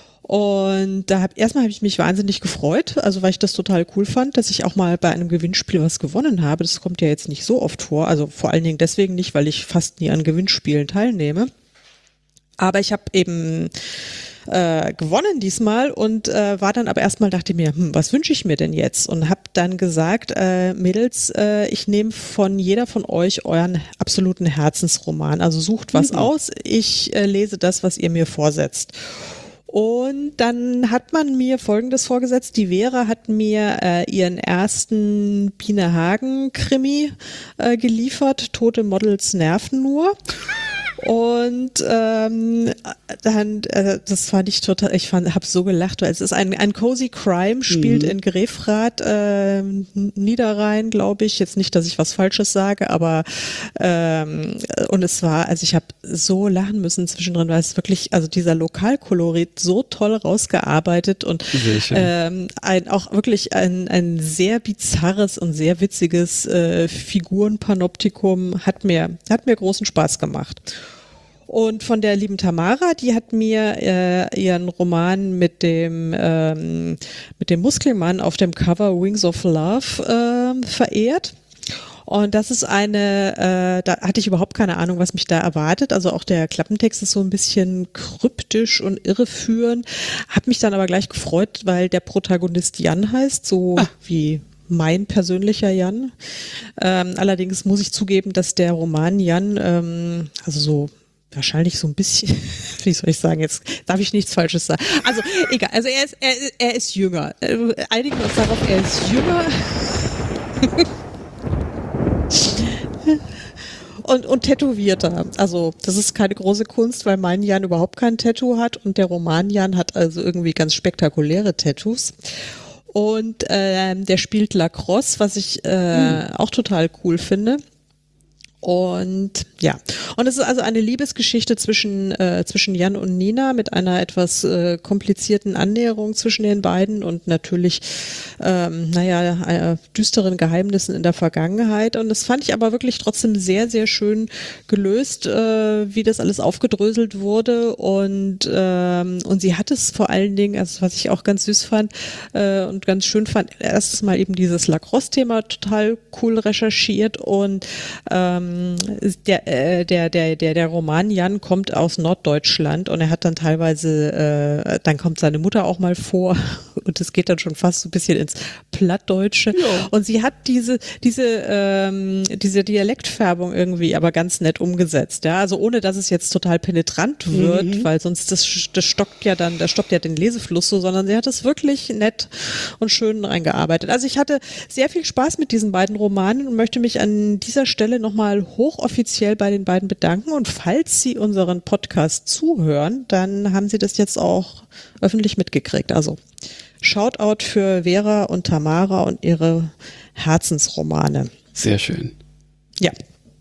Und da hab, erstmal habe ich mich wahnsinnig gefreut, also weil ich das total cool fand, dass ich auch mal bei einem Gewinnspiel was gewonnen habe. Das kommt ja jetzt nicht so oft vor, also vor allen Dingen deswegen nicht, weil ich fast nie an Gewinnspielen teilnehme. Aber ich habe eben äh, gewonnen diesmal und äh, war dann aber erstmal, dachte mir, hm, was wünsche ich mir denn jetzt? Und habe dann gesagt, äh, Mädels, äh, ich nehme von jeder von euch euren absoluten Herzensroman. Also sucht was mhm. aus, ich äh, lese das, was ihr mir vorsetzt. Und dann hat man mir Folgendes vorgesetzt. Die Vera hat mir äh, ihren ersten Biene Hagen-Krimi äh, geliefert. Tote Models nerven nur. Und ähm, dann, äh, das fand ich total, ich fand, habe so gelacht, weil es ist ein, ein Cozy Crime, spielt mhm. in Grefrath, äh, Niederrhein, glaube ich. Jetzt nicht, dass ich was Falsches sage, aber ähm, und es war, also ich habe so lachen müssen zwischendrin, weil es wirklich, also dieser Lokalkolorit so toll rausgearbeitet und ähm, ein auch wirklich ein, ein sehr bizarres und sehr witziges äh, Figurenpanoptikum hat mir, hat mir großen Spaß gemacht. Und von der lieben Tamara, die hat mir äh, ihren Roman mit dem ähm, mit dem Muskelmann auf dem Cover Wings of Love äh, verehrt. Und das ist eine, äh, da hatte ich überhaupt keine Ahnung, was mich da erwartet. Also auch der Klappentext ist so ein bisschen kryptisch und irreführend. Hab mich dann aber gleich gefreut, weil der Protagonist Jan heißt, so ah. wie mein persönlicher Jan. Ähm, allerdings muss ich zugeben, dass der Roman Jan, ähm, also so wahrscheinlich so ein bisschen, wie soll ich sagen, jetzt darf ich nichts Falsches sagen. Also egal, also er ist, er, er ist jünger. Einigen wir uns darauf, er ist jünger. Und, und tätowierter. Also das ist keine große Kunst, weil mein Jan überhaupt kein Tattoo hat und der Roman Jan hat also irgendwie ganz spektakuläre Tattoos. Und ähm, der spielt Lacrosse, was ich äh, hm. auch total cool finde. Und ja, und es ist also eine Liebesgeschichte zwischen äh, zwischen Jan und Nina mit einer etwas äh, komplizierten Annäherung zwischen den beiden und natürlich ähm, naja, äh, düsteren Geheimnissen in der Vergangenheit. Und das fand ich aber wirklich trotzdem sehr, sehr schön gelöst, äh, wie das alles aufgedröselt wurde. Und ähm, und sie hat es vor allen Dingen, also was ich auch ganz süß fand äh, und ganz schön fand, erstes Mal eben dieses Lacrosse-Thema total cool recherchiert und ähm, Der, äh, der, der, der, der Roman Jan kommt aus Norddeutschland und er hat dann teilweise, äh, dann kommt seine Mutter auch mal vor und es geht dann schon fast so ein bisschen ins Plattdeutsche. Ja. Und sie hat diese, diese, ähm, diese Dialektfärbung irgendwie aber ganz nett umgesetzt, ja. Also ohne, dass es jetzt total penetrant wird, mhm. weil sonst das, das stockt ja dann, das stoppt ja den Lesefluss so, sondern sie hat es wirklich nett und schön reingearbeitet. Also ich hatte sehr viel Spaß mit diesen beiden Romanen und möchte mich an dieser Stelle nochmal hochoffiziell bei den beiden bedanken und falls Sie unseren Podcast zuhören, dann haben Sie das jetzt auch öffentlich mitgekriegt. Also Shoutout für Vera und Tamara und ihre Herzensromane. Sehr schön. Ja.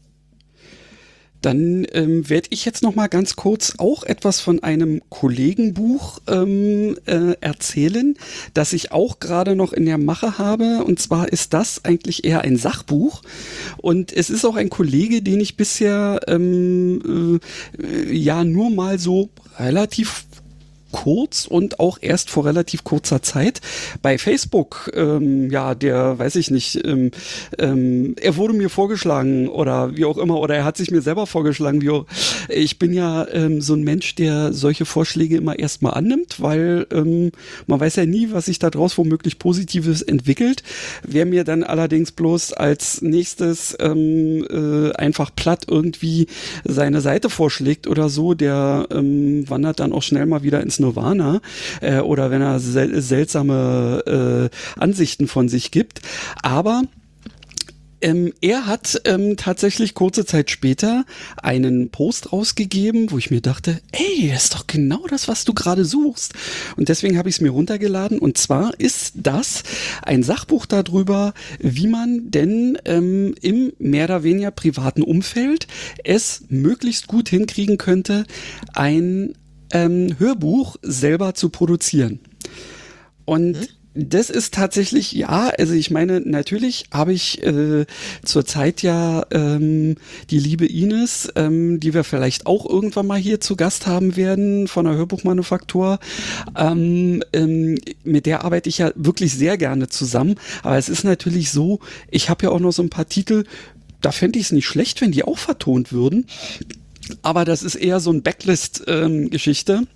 Dann ähm, werde ich jetzt noch mal ganz kurz auch etwas von einem Kollegenbuch ähm, äh, erzählen, das ich auch gerade noch in der Mache habe. Und zwar ist das eigentlich eher ein Sachbuch. Und es ist auch ein Kollege, den ich bisher ähm, äh, ja nur mal so relativ kurz und auch erst vor relativ kurzer Zeit bei Facebook, ähm, ja, der, weiß ich nicht, ähm, ähm, er wurde mir vorgeschlagen oder wie auch immer, oder er hat sich mir selber vorgeschlagen, wie auch, ich bin ja ähm, so ein Mensch, der solche Vorschläge immer erstmal annimmt, weil ähm, man weiß ja nie, was sich da draus womöglich Positives entwickelt. Wer mir dann allerdings bloß als nächstes ähm, äh, einfach platt irgendwie seine Seite vorschlägt oder so, der ähm, wandert dann auch schnell mal wieder ins Nirvana äh, oder wenn er sel- seltsame äh, Ansichten von sich gibt. Aber Ähm, er hat ähm, tatsächlich kurze Zeit später einen Post rausgegeben, wo ich mir dachte, ey, das ist doch genau das, was du gerade suchst. Und deswegen habe ich es mir runtergeladen. Und zwar ist das ein Sachbuch darüber, wie man denn ähm, im mehr oder weniger privaten Umfeld es möglichst gut hinkriegen könnte, ein ähm, Hörbuch selber zu produzieren. Und hm? Das ist tatsächlich, ja, also ich meine, natürlich habe ich äh, zurzeit ja ähm, die liebe Ines, ähm, die wir vielleicht auch irgendwann mal hier zu Gast haben werden von der Hörbuchmanufaktur. Ähm, ähm, mit der arbeite ich ja wirklich sehr gerne zusammen. Aber es ist natürlich so, ich habe ja auch noch so ein paar Titel, da fände ich es nicht schlecht, wenn die auch vertont würden. Aber das ist eher so ein Backlist-Geschichte. Ähm,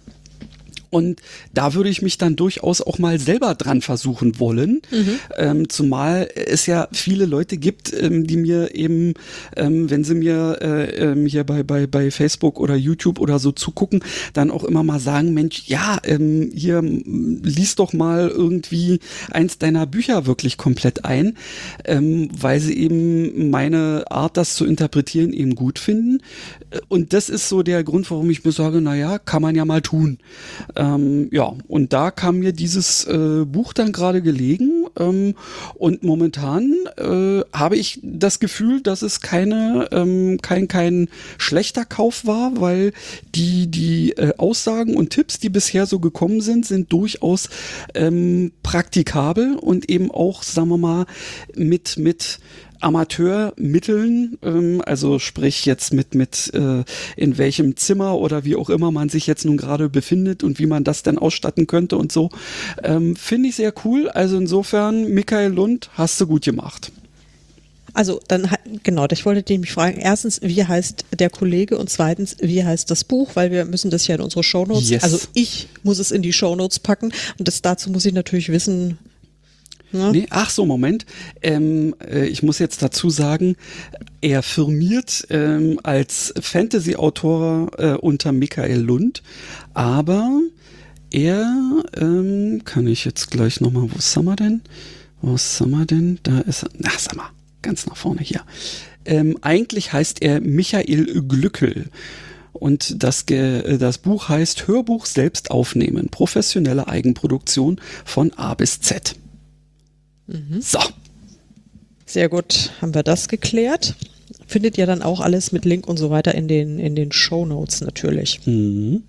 Und da würde ich mich dann durchaus auch mal selber dran versuchen wollen, mhm. ähm, zumal es ja viele Leute gibt, ähm, die mir eben, ähm, wenn sie mir äh, ähm, hier bei, bei, bei Facebook oder YouTube oder so zugucken, dann auch immer mal sagen, Mensch, ja, ähm, hier lies doch mal irgendwie eins deiner Bücher wirklich komplett ein, ähm, weil sie eben meine Art, das zu interpretieren, eben gut finden. Und das ist so der Grund, warum ich mir sage, naja, kann man ja mal tun. Ähm, ja, und da kam mir dieses äh, Buch dann gerade gelegen ähm, und momentan äh, habe ich das Gefühl, dass es keine ähm, kein kein schlechter Kauf war, weil die die äh, Aussagen und Tipps, die bisher so gekommen sind, sind durchaus ähm, praktikabel und eben auch, sagen wir mal, mit mit Amateurmitteln, ähm, also sprich jetzt mit, mit äh, in welchem Zimmer oder wie auch immer man sich jetzt nun gerade befindet und wie man das dann ausstatten könnte und so, ähm, finde ich sehr cool. Also insofern, Michael Lund, hast du gut gemacht. Also dann, genau, ich wollte dich mich fragen, erstens, wie heißt der Kollege und zweitens, wie heißt das Buch, weil wir müssen das ja in unsere Shownotes, yes. also ich muss es in die Shownotes packen und das dazu muss ich natürlich wissen. Ja. Nee, ach so, Moment. Ähm, äh, ich muss jetzt dazu sagen, er firmiert ähm, als Fantasy-Autor äh, unter Michael Lund, aber er, ähm, kann ich jetzt gleich nochmal, wo sind wir denn? Wo sind wir denn? Da ist er, ach, sag mal, ganz nach vorne hier. Ähm, eigentlich heißt er Michael Glückel. Und das, das Buch heißt Hörbuch selbst aufnehmen, professionelle Eigenproduktion von A bis Z. Mhm. So. Sehr gut, haben wir das geklärt. Findet ihr dann auch alles mit Link und so weiter in den, in den Shownotes natürlich. Mhm.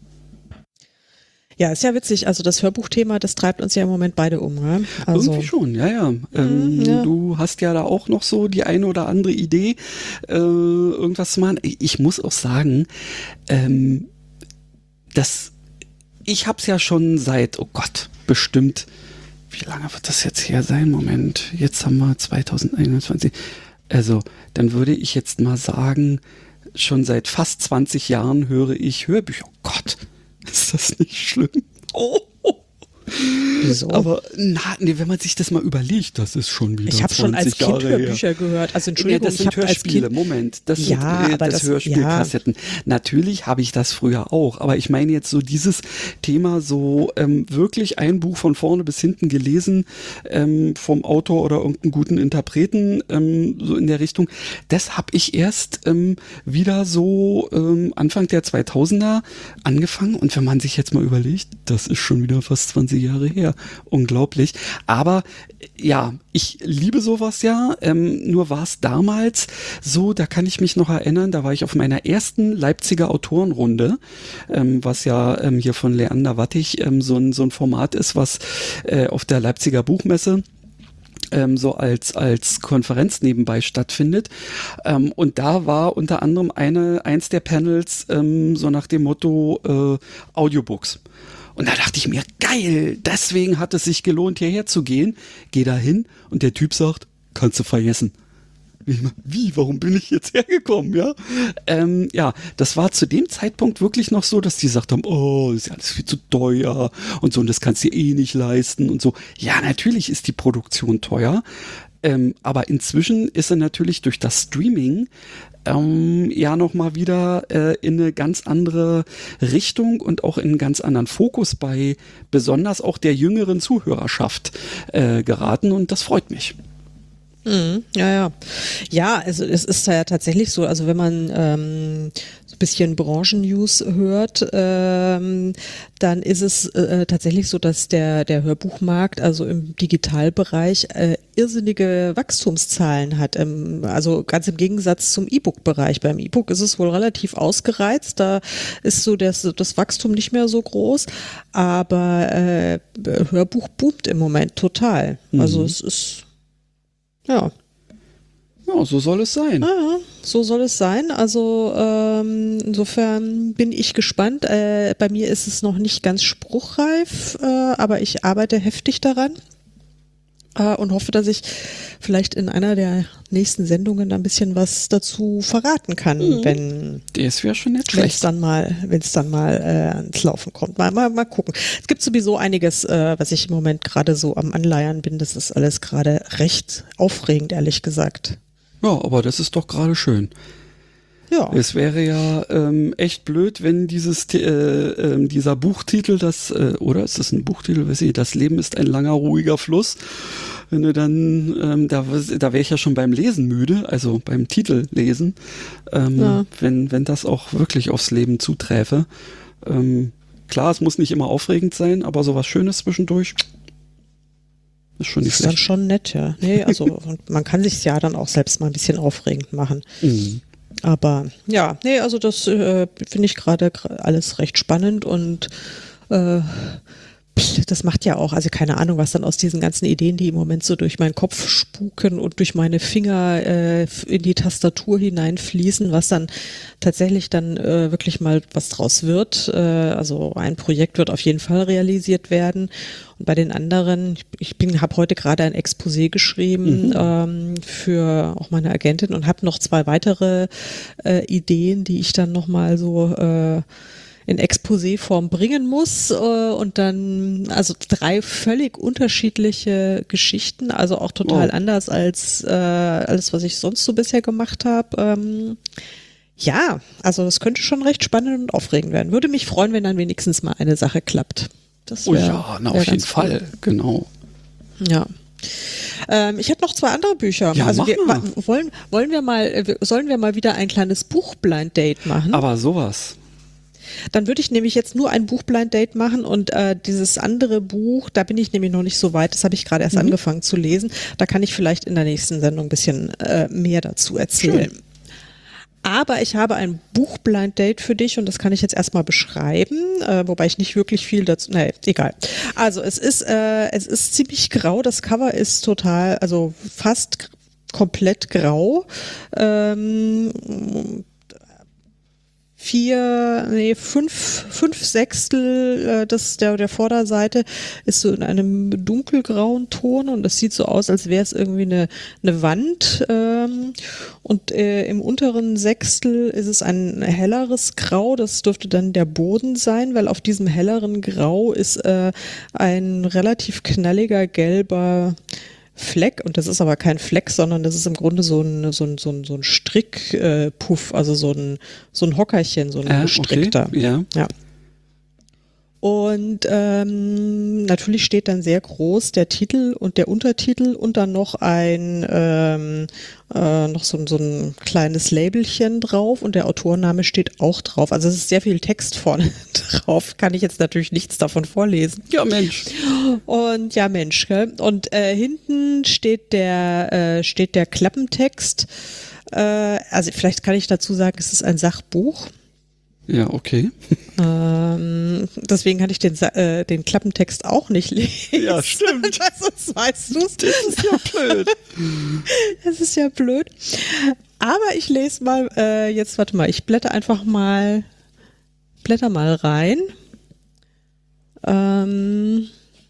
Ja, ist ja witzig. Also das Hörbuchthema, das treibt uns ja im Moment beide um. Ne? Also irgendwie schon, ja, ja. Ähm, ja. Du hast ja da auch noch so die eine oder andere Idee, äh, irgendwas zu machen. Ich muss auch sagen, ähm, dass ich hab's ja schon seit, oh Gott, bestimmt, wie lange wird das jetzt her sein? Moment, jetzt haben wir zwanzig einundzwanzig. Also, dann würde ich jetzt mal sagen, schon seit fast zwanzig Jahren höre ich Hörbücher. Oh Gott, ist das nicht schlimm? Oh. Wieso? Aber na, nee, wenn man sich das mal überlegt, das ist schon wieder ich habe schon als Kind Jahre Hörbücher her. gehört. Also Entschuldigung, ja, das sind ich habe als Hörspiele. Kind Moment, das sind ja, äh, aber das, das Hörspielkassetten. Ja. Natürlich habe ich das früher auch, aber ich meine jetzt so dieses Thema, so ähm, wirklich ein Buch von vorne bis hinten gelesen ähm, vom Autor oder irgendeinen guten Interpreten, ähm, so in der Richtung. Das habe ich erst ähm, wieder so ähm, Anfang der zweitausender angefangen. Und wenn man sich jetzt mal überlegt, das ist schon wieder fast zwanzig Jahre her. Unglaublich. Aber ja, ich liebe sowas ja. Ähm, nur war es damals so, da kann ich mich noch erinnern, da war ich auf meiner ersten Leipziger Autorenrunde, ähm, was ja ähm, hier von Leander Wattig ähm, so, ein, so ein Format ist, was äh, auf der Leipziger Buchmesse ähm, so als, als Konferenz nebenbei stattfindet. Ähm, und da war unter anderem eine, eins der Panels ähm, so nach dem Motto äh, Audiobooks. Und da dachte ich mir, geil, deswegen hat es sich gelohnt, hierher zu gehen. Geh da hin und der Typ sagt, kannst du vergessen. Wie, warum bin ich jetzt hergekommen, ja? Ähm, ja, das war zu dem Zeitpunkt wirklich noch so, dass die gesagt haben, oh, ist ja alles viel zu teuer und so, und das kannst du dir eh nicht leisten und so. Ja, natürlich ist die Produktion teuer, ähm, aber inzwischen ist er natürlich durch das Streaming Ähm, ja nochmal wieder äh, in eine ganz andere Richtung und auch in einen ganz anderen Fokus bei besonders auch der jüngeren Zuhörerschaft äh, geraten, und das freut mich. Mhm, ja, ja. Ja, also es ist ja tatsächlich so, also wenn man ähm, so ein bisschen Branchen-News hört, ähm, dann ist es äh, tatsächlich so, dass der, der Hörbuchmarkt, also im Digitalbereich, äh, irrsinnige Wachstumszahlen hat. Ähm, also ganz im Gegensatz zum E-Book-Bereich. Beim E-Book ist es wohl relativ ausgereizt, da ist so das, das Wachstum nicht mehr so groß, aber äh, Hörbuch boomt im Moment total. Mhm. Also es ist Ja. Ja, so soll es sein. Ja, so soll es sein. Also ähm, insofern bin ich gespannt. Äh, bei mir ist es noch nicht ganz spruchreif, äh, aber ich arbeite heftig daran äh, und hoffe, dass ich vielleicht in einer der nächsten Sendungen ein bisschen was dazu verraten kann, mhm. wenn das wäre schon nicht wenn schlecht. es dann mal, wenn es dann mal äh, ans Laufen kommt. Mal, mal, mal gucken. Es gibt sowieso einiges, äh, was ich im Moment gerade so am Anleiern bin. Das ist alles gerade recht aufregend, ehrlich gesagt. Ja, aber das ist doch gerade schön. Ja. Es wäre ja ähm, echt blöd, wenn dieses äh, äh, dieser Buchtitel, das äh, oder ist das ein Buchtitel, weiß ich, das Leben ist ein langer, ruhiger Fluss. Wenn du dann, ähm, da, da wäre ich ja schon beim Lesen müde, also beim Titel lesen, ähm, ja. wenn, wenn das auch wirklich aufs Leben zuträfe. Ähm, klar, es muss nicht immer aufregend sein, aber sowas Schönes zwischendurch ist schon nicht schlecht. Das ist dann schon nett, ja. Nee, also man kann sich ja dann auch selbst mal ein bisschen aufregend machen. Mhm. Aber ja, nee, also das äh, finde ich gerade alles recht spannend und äh, Das macht ja auch, also keine Ahnung, was dann aus diesen ganzen Ideen, die im Moment so durch meinen Kopf spuken und durch meine Finger äh, in die Tastatur hineinfließen, was dann tatsächlich dann äh, wirklich mal was draus wird. Äh, also ein Projekt wird auf jeden Fall realisiert werden. Und bei den anderen, ich bin, habe heute gerade ein Exposé geschrieben mhm. ähm, für auch meine Agentin und habe noch zwei weitere äh, Ideen, die ich dann nochmal so äh, in Exposé-Form bringen muss äh, und dann, also drei völlig unterschiedliche Geschichten, also auch total wow. anders als äh, alles, was ich sonst so bisher gemacht habe. Ähm, ja, also das könnte schon recht spannend und aufregend werden. Würde mich freuen, wenn dann wenigstens mal eine Sache klappt. Das wär, oh ja, na, auf jeden Fall, cool. Genau. Ja. Ähm, ich hätte noch zwei andere Bücher. Ja, also wir, wir. wollen, wollen wir mal, sollen wir mal wieder ein kleines Buch-Blind-Date machen? Aber sowas. Dann würde ich nämlich jetzt nur ein Buch-Blind-Date machen und äh, dieses andere Buch, da bin ich nämlich noch nicht so weit, das habe ich gerade erst mhm. angefangen zu lesen. Da kann ich vielleicht in der nächsten Sendung ein bisschen äh, mehr dazu erzählen. Schön. Aber ich habe ein Buch-Blind-Date für dich und das kann ich jetzt erstmal beschreiben, äh, wobei ich nicht wirklich viel dazu, nee, egal. Also es ist, äh, es ist ziemlich grau, das Cover ist total, also fast komplett grau. Ähm, Vier, nee, fünf, fünf Sechstel äh, das, der, der Vorderseite ist so in einem dunkelgrauen Ton und das sieht so aus, als wäre es irgendwie eine, eine Wand. Ähm, und äh, im unteren Sechstel ist es ein helleres Grau, das dürfte dann der Boden sein, weil auf diesem helleren Grau ist äh, ein relativ knalliger gelber Fleck, und das ist aber kein Fleck, sondern das ist im Grunde so ein, so ein, so ein, so ein Strickpuff, äh, also so ein, so ein Hockerchen, so ein äh, gestrickter. Okay, ja. Ja. Und ähm, natürlich steht dann sehr groß der Titel und der Untertitel und dann noch ein ähm, äh, noch so, so ein kleines Labelchen drauf und der Autorname steht auch drauf. Also es ist sehr viel Text vorne drauf. Kann ich jetzt natürlich nichts davon vorlesen. Ja, Mensch. Und ja, Mensch. Gell? Und äh, hinten steht der äh, steht der Klappentext. Äh, also vielleicht kann ich dazu sagen, es ist ein Sachbuch. Ja, okay. Ähm, deswegen kann ich den, äh, den Klappentext auch nicht lesen. Ja, stimmt. Das weißt du. Das ist ja blöd. Das ist ja blöd. Aber ich lese mal, äh, jetzt warte mal, ich blätter einfach mal, blätter mal rein. Ähm,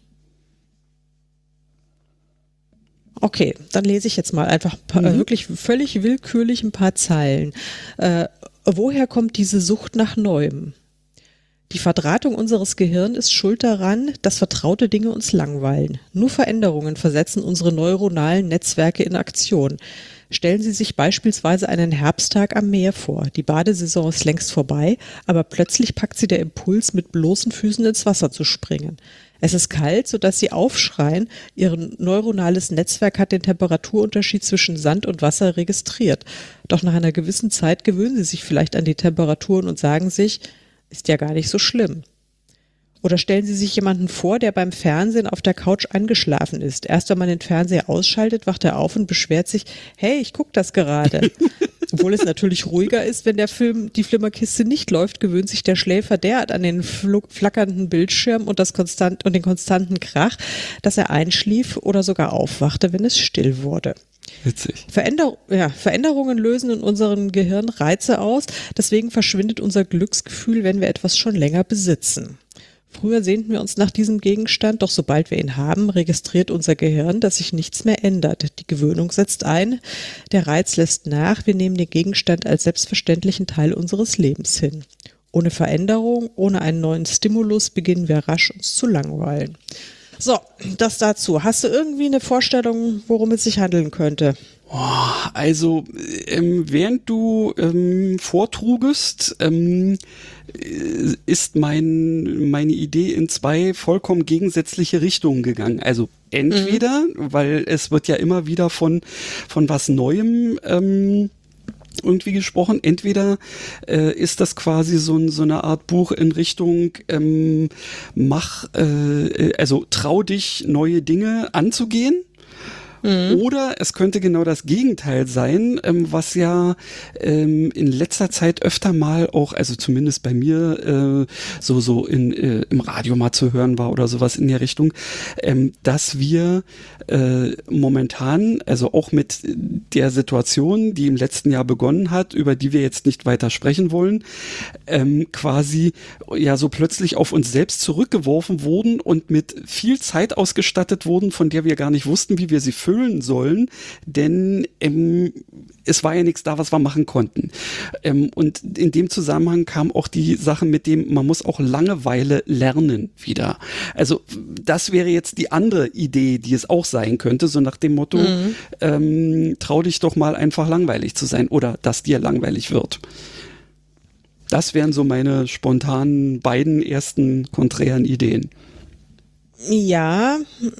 okay, dann lese ich jetzt mal einfach paar, mhm. äh, wirklich völlig willkürlich ein paar Zeilen. Äh, Woher kommt diese Sucht nach Neuem? Die Verdrahtung unseres Gehirns ist schuld daran, dass vertraute Dinge uns langweilen. Nur Veränderungen versetzen unsere neuronalen Netzwerke in Aktion. Stellen Sie sich beispielsweise einen Herbsttag am Meer vor. Die Badesaison ist längst vorbei, aber plötzlich packt Sie der Impuls, mit bloßen Füßen ins Wasser zu springen. Es ist kalt, sodass Sie aufschreien. Ihr neuronales Netzwerk hat den Temperaturunterschied zwischen Sand und Wasser registriert. Doch nach einer gewissen Zeit gewöhnen Sie sich vielleicht an die Temperaturen und sagen sich, ist ja gar nicht so schlimm. Oder stellen Sie sich jemanden vor, der beim Fernsehen auf der Couch eingeschlafen ist. Erst wenn man den Fernseher ausschaltet, wacht er auf und beschwert sich, hey, ich gucke das gerade. Obwohl es natürlich ruhiger ist, wenn der Film, die Flimmerkiste nicht läuft, gewöhnt sich der Schläfer derart an den flackernden Bildschirm und, das konstant, und den konstanten Krach, dass er einschlief oder sogar aufwachte, wenn es still wurde. Witzig. Veränder- ja, Veränderungen lösen in unserem Gehirn Reize aus, deswegen verschwindet unser Glücksgefühl, wenn wir etwas schon länger besitzen. Früher sehnten wir uns nach diesem Gegenstand, doch sobald wir ihn haben, registriert unser Gehirn, dass sich nichts mehr ändert. Die Gewöhnung setzt ein, der Reiz lässt nach, wir nehmen den Gegenstand als selbstverständlichen Teil unseres Lebens hin. Ohne Veränderung, ohne einen neuen Stimulus beginnen wir rasch uns zu langweilen. So, das dazu. Hast du irgendwie eine Vorstellung, worum es sich handeln könnte? Oh, also, ähm, während du ähm, vortrugest, ähm, ist mein, meine Idee in zwei vollkommen gegensätzliche Richtungen gegangen. Also entweder, mhm. weil es wird ja immer wieder von, von was Neuem ähm, irgendwie gesprochen. Entweder äh, ist das quasi so, ein, so eine Art Buch in Richtung ähm, mach, äh, also trau dich, neue Dinge anzugehen. Mhm. Oder es könnte genau das Gegenteil sein, ähm, was ja ähm, in letzter Zeit öfter mal auch, also zumindest bei mir, äh, so so in, äh, im Radio mal zu hören war oder sowas in der Richtung, ähm, dass wir äh, momentan, also auch mit der Situation, die im letzten Jahr begonnen hat, über die wir jetzt nicht weiter sprechen wollen, ähm, quasi ja so plötzlich auf uns selbst zurückgeworfen wurden und mit viel Zeit ausgestattet wurden, von der wir gar nicht wussten, wie wir sie füllen sollen, denn ähm, es war ja nichts da, was wir machen konnten. Ähm, und in dem Zusammenhang kam auch die Sache mit dem, man muss auch Langeweile lernen wieder. Also das wäre jetzt die andere Idee, die es auch sein könnte, so nach dem Motto, mhm. ähm, trau dich doch mal einfach langweilig zu sein oder dass dir langweilig wird. Das wären so meine spontanen beiden ersten konträren Ideen. Ja,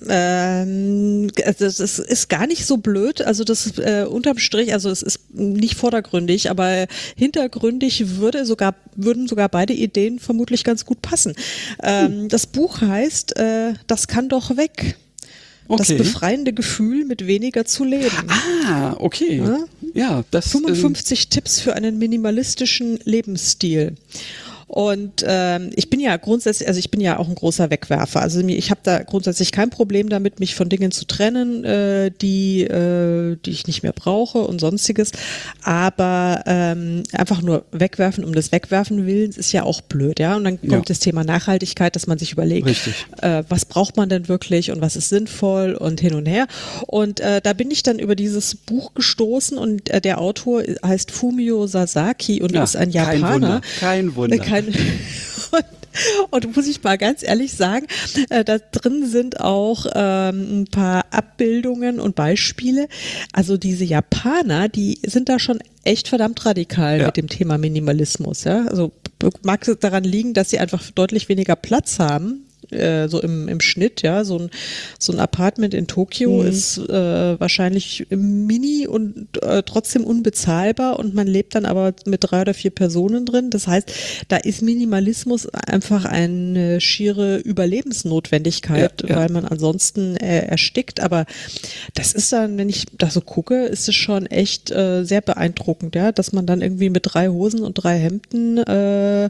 ähm, also das ist gar nicht so blöd, also das äh, unterm Strich, also es ist nicht vordergründig, aber hintergründig würde sogar, würden sogar beide Ideen vermutlich ganz gut passen. Ähm, hm. Das Buch heißt, äh, das kann doch weg. Okay. Das befreiende Gefühl, mit weniger zu leben. Ah, okay. Ja, ja das fünfundfünfzig ähm, Tipps für einen minimalistischen Lebensstil. Und ähm, ich bin ja grundsätzlich, also ich bin ja auch ein großer Wegwerfer. Also ich habe da grundsätzlich kein Problem damit, mich von Dingen zu trennen, äh, die, äh, die ich nicht mehr brauche und sonstiges. Aber ähm, einfach nur wegwerfen um des Wegwerfen Willens ist ja auch blöd, ja. Und dann kommt ja. das Thema Nachhaltigkeit, dass man sich überlegt, äh, was braucht man denn wirklich und was ist sinnvoll und hin und her. Und äh, da bin ich dann über dieses Buch gestoßen und äh, der Autor heißt Fumio Sasaki und ja, ist ein Japaner. Kein Wunder. Kein Wunder. Kein und, und muss ich mal ganz ehrlich sagen, äh, da drin sind auch ähm, ein paar Abbildungen und Beispiele. Also diese Japaner, die sind da schon echt verdammt radikal ja. mit dem Thema Minimalismus. Ja? Also mag es daran liegen, dass sie einfach deutlich weniger Platz haben. Äh, so im, im Schnitt, ja, so ein, so ein Apartment in Tokio mhm. ist äh, wahrscheinlich mini und äh, trotzdem unbezahlbar und man lebt dann aber mit drei oder vier Personen drin. Das heißt, da ist Minimalismus einfach eine schiere Überlebensnotwendigkeit, ja, ja. weil man ansonsten äh, erstickt. Aber das ist dann, wenn ich da so gucke, ist es schon echt äh, sehr beeindruckend, ja, dass man dann irgendwie mit drei Hosen und drei Hemden äh,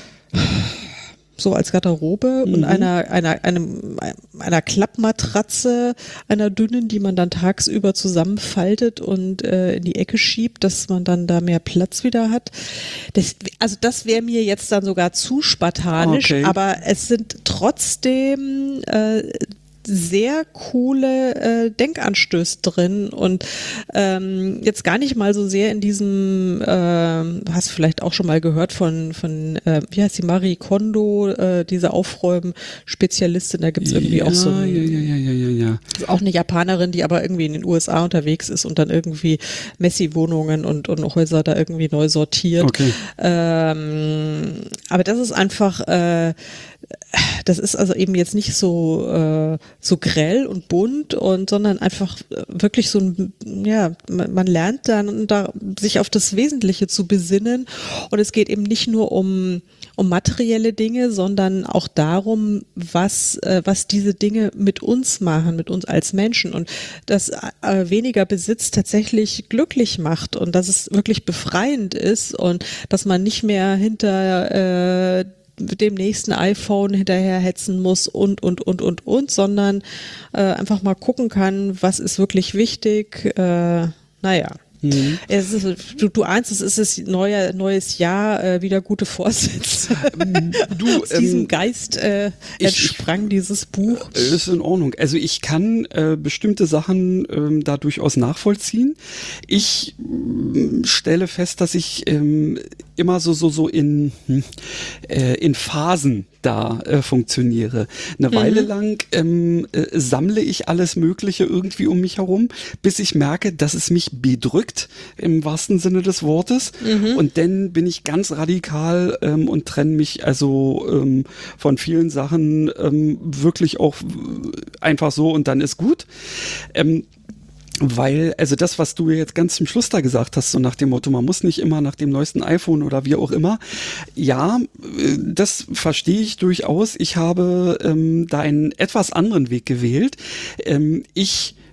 so als Garderobe mhm. und einer, einer, einem, einer Klappmatratze, einer dünnen, die man dann tagsüber zusammenfaltet und äh, in die Ecke schiebt, dass man dann da mehr Platz wieder hat. Das, also das wäre mir jetzt dann sogar zu spartanisch, okay. aber es sind trotzdem äh, sehr coole äh, Denkanstöße drin und ähm, jetzt gar nicht mal so sehr in diesem, äh, hast vielleicht auch schon mal gehört von, von äh, wie heißt die, Marie Kondo, äh, diese Aufräumen-Spezialistin, da gibt es irgendwie ja, auch so ein, ja, ja, ja, ja, ja. auch eine Japanerin, die aber irgendwie in den U S A unterwegs ist und dann irgendwie Messi-Wohnungen und, und Häuser da irgendwie neu sortiert. Okay. Ähm, aber das ist einfach äh, das ist also eben jetzt nicht so äh, so grell und bunt und sondern einfach wirklich so ein, ja, man, man lernt dann da sich auf das Wesentliche zu besinnen und es geht eben nicht nur um um materielle Dinge, sondern auch darum, was äh, was diese Dinge mit uns machen, mit uns als Menschen und dass äh, weniger Besitz tatsächlich glücklich macht und dass es wirklich befreiend ist und dass man nicht mehr hinter äh, dem nächsten iPhone hinterherhetzen muss und, und, und, und, und, sondern äh, einfach mal gucken kann, was ist wirklich wichtig. Äh, naja. Mhm. Es ist, du, du ahnst, es ist das neue, neues Jahr, äh, wieder gute Vorsätze. Du, Aus diesem ähm, Geist äh, entsprang ich, dieses Buch. Ist in Ordnung. Also ich kann äh, bestimmte Sachen ähm, da durchaus nachvollziehen. Ich äh, stelle fest, dass ich ähm, immer so so so in äh, in Phasen da äh, funktioniere. Eine mhm. Weile lang ähm, äh, sammle ich alles Mögliche irgendwie um mich herum, bis ich merke, dass es mich bedrückt, im wahrsten Sinne des Wortes. Mhm. Und dann bin ich ganz radikal ähm, und trenne mich also ähm, von vielen Sachen ähm, wirklich auch einfach so und dann ist gut. Ähm, Weil, also das, was du jetzt ganz zum Schluss da gesagt hast, so nach dem Motto, man muss nicht immer nach dem neuesten iPhone oder wie auch immer. Ja, das verstehe ich durchaus. Ich habe ähm, da einen etwas anderen Weg gewählt. Ähm, ich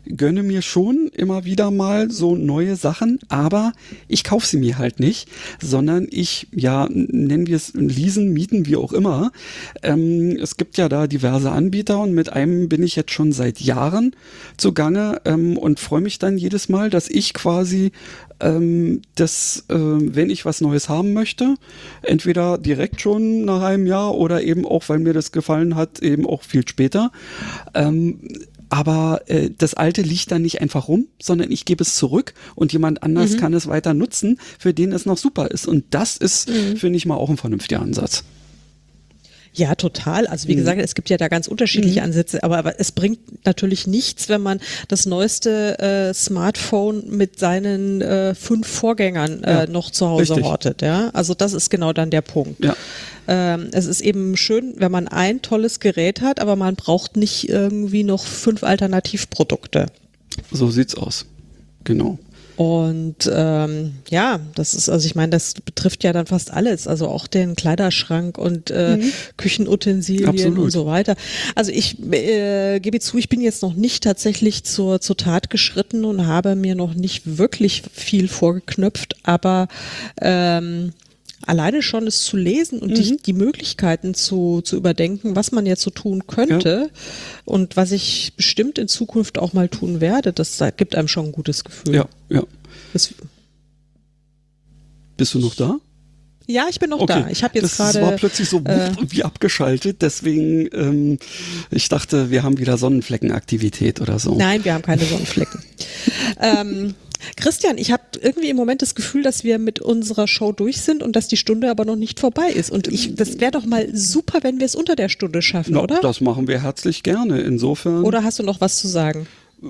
gönne mir schon immer wieder mal so neue Sachen, aber ich kaufe sie mir halt nicht, sondern ich, ja, nennen wir es leasen, mieten, wie auch immer. Ähm, es gibt ja da diverse Anbieter und mit einem bin ich jetzt schon seit Jahren zugange ähm, und freue mich dann jedes Mal, dass ich quasi ähm, das, äh, wenn ich was Neues haben möchte, entweder direkt schon nach einem Jahr oder eben auch, weil mir das gefallen hat, eben auch viel später. Ähm, aber äh, das Alte liegt dann nicht einfach rum, sondern ich gebe es zurück und jemand anders mhm. kann es weiter nutzen, für den es noch super ist. Und das ist, mhm. finde ich mal, auch ein vernünftiger Ansatz. Ja, total. Also wie mhm. gesagt, es gibt ja da ganz unterschiedliche mhm. Ansätze, aber, aber es bringt natürlich nichts, wenn man das neueste äh, Smartphone mit seinen äh, fünf Vorgängern äh, ja, noch zu Hause richtig. hortet. Ja? Also das ist genau dann der Punkt. Ja. Ähm, es ist eben schön, wenn man ein tolles Gerät hat, aber man braucht nicht irgendwie noch fünf Alternativprodukte. So sieht's aus. Genau. Und ähm, ja, das ist, also ich meine, das betrifft ja dann fast alles, also auch den Kleiderschrank und äh, mhm. Küchenutensilien Absolut. und so weiter. Also ich äh, gebe zu, ich bin jetzt noch nicht tatsächlich zur, zur Tat geschritten und habe mir noch nicht wirklich viel vorgeknöpft, aber ähm, alleine schon es zu lesen und mhm. die, die Möglichkeiten zu, zu überdenken, was man jetzt so tun könnte ja. und was ich bestimmt in Zukunft auch mal tun werde, das gibt einem schon ein gutes Gefühl. Ja, ja. Das, Bist du noch da? Ja, ich bin noch okay. da. Ich habe jetzt gerade. Das war plötzlich so äh, wie abgeschaltet, deswegen ähm, ich dachte, wir haben wieder Sonnenfleckenaktivität oder so. Nein, wir haben keine Sonnenflecken. ähm, Christian, ich habe irgendwie im Moment das Gefühl, dass wir mit unserer Show durch sind und dass die Stunde aber noch nicht vorbei ist. Und ich, das wäre doch mal super, wenn wir es unter der Stunde schaffen, Na, oder? Das machen wir herzlich gerne. Insofern. Oder hast du noch was zu sagen?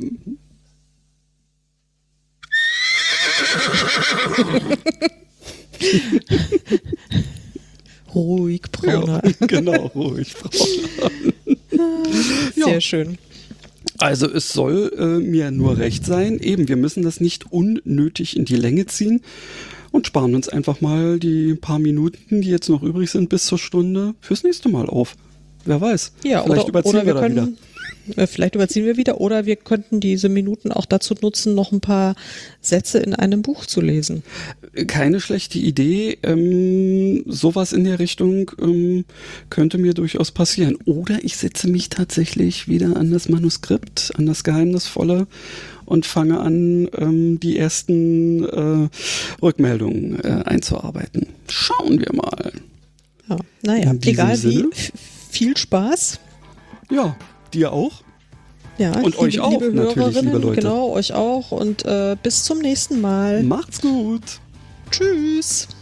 Ruhig, Brauner. Ja, genau, ruhig, Brauner. Sehr ja. schön. Also es soll äh, mir nur recht sein. Eben, wir müssen das nicht unnötig in die Länge ziehen und sparen uns einfach mal die paar Minuten, die jetzt noch übrig sind bis zur Stunde, fürs nächste Mal auf. Wer weiß, ja, vielleicht oder, überziehen oder wir, wir können, da wieder. Vielleicht überziehen wir wieder oder wir könnten diese Minuten auch dazu nutzen, noch ein paar Sätze in einem Buch zu lesen. Keine schlechte Idee. Ähm, sowas in der Richtung ähm, könnte mir durchaus passieren. Oder ich setze mich tatsächlich wieder an das Manuskript, an das Geheimnisvolle und fange an, ähm, die ersten äh, Rückmeldungen äh, einzuarbeiten. Schauen wir mal. Ja, naja, egal wie, f- viel Spaß. Ja, dir auch. Ja, und liebe, euch auch, liebe natürlich, liebe Leute. Genau, euch auch und äh, bis zum nächsten Mal. Macht's gut. Tschüss.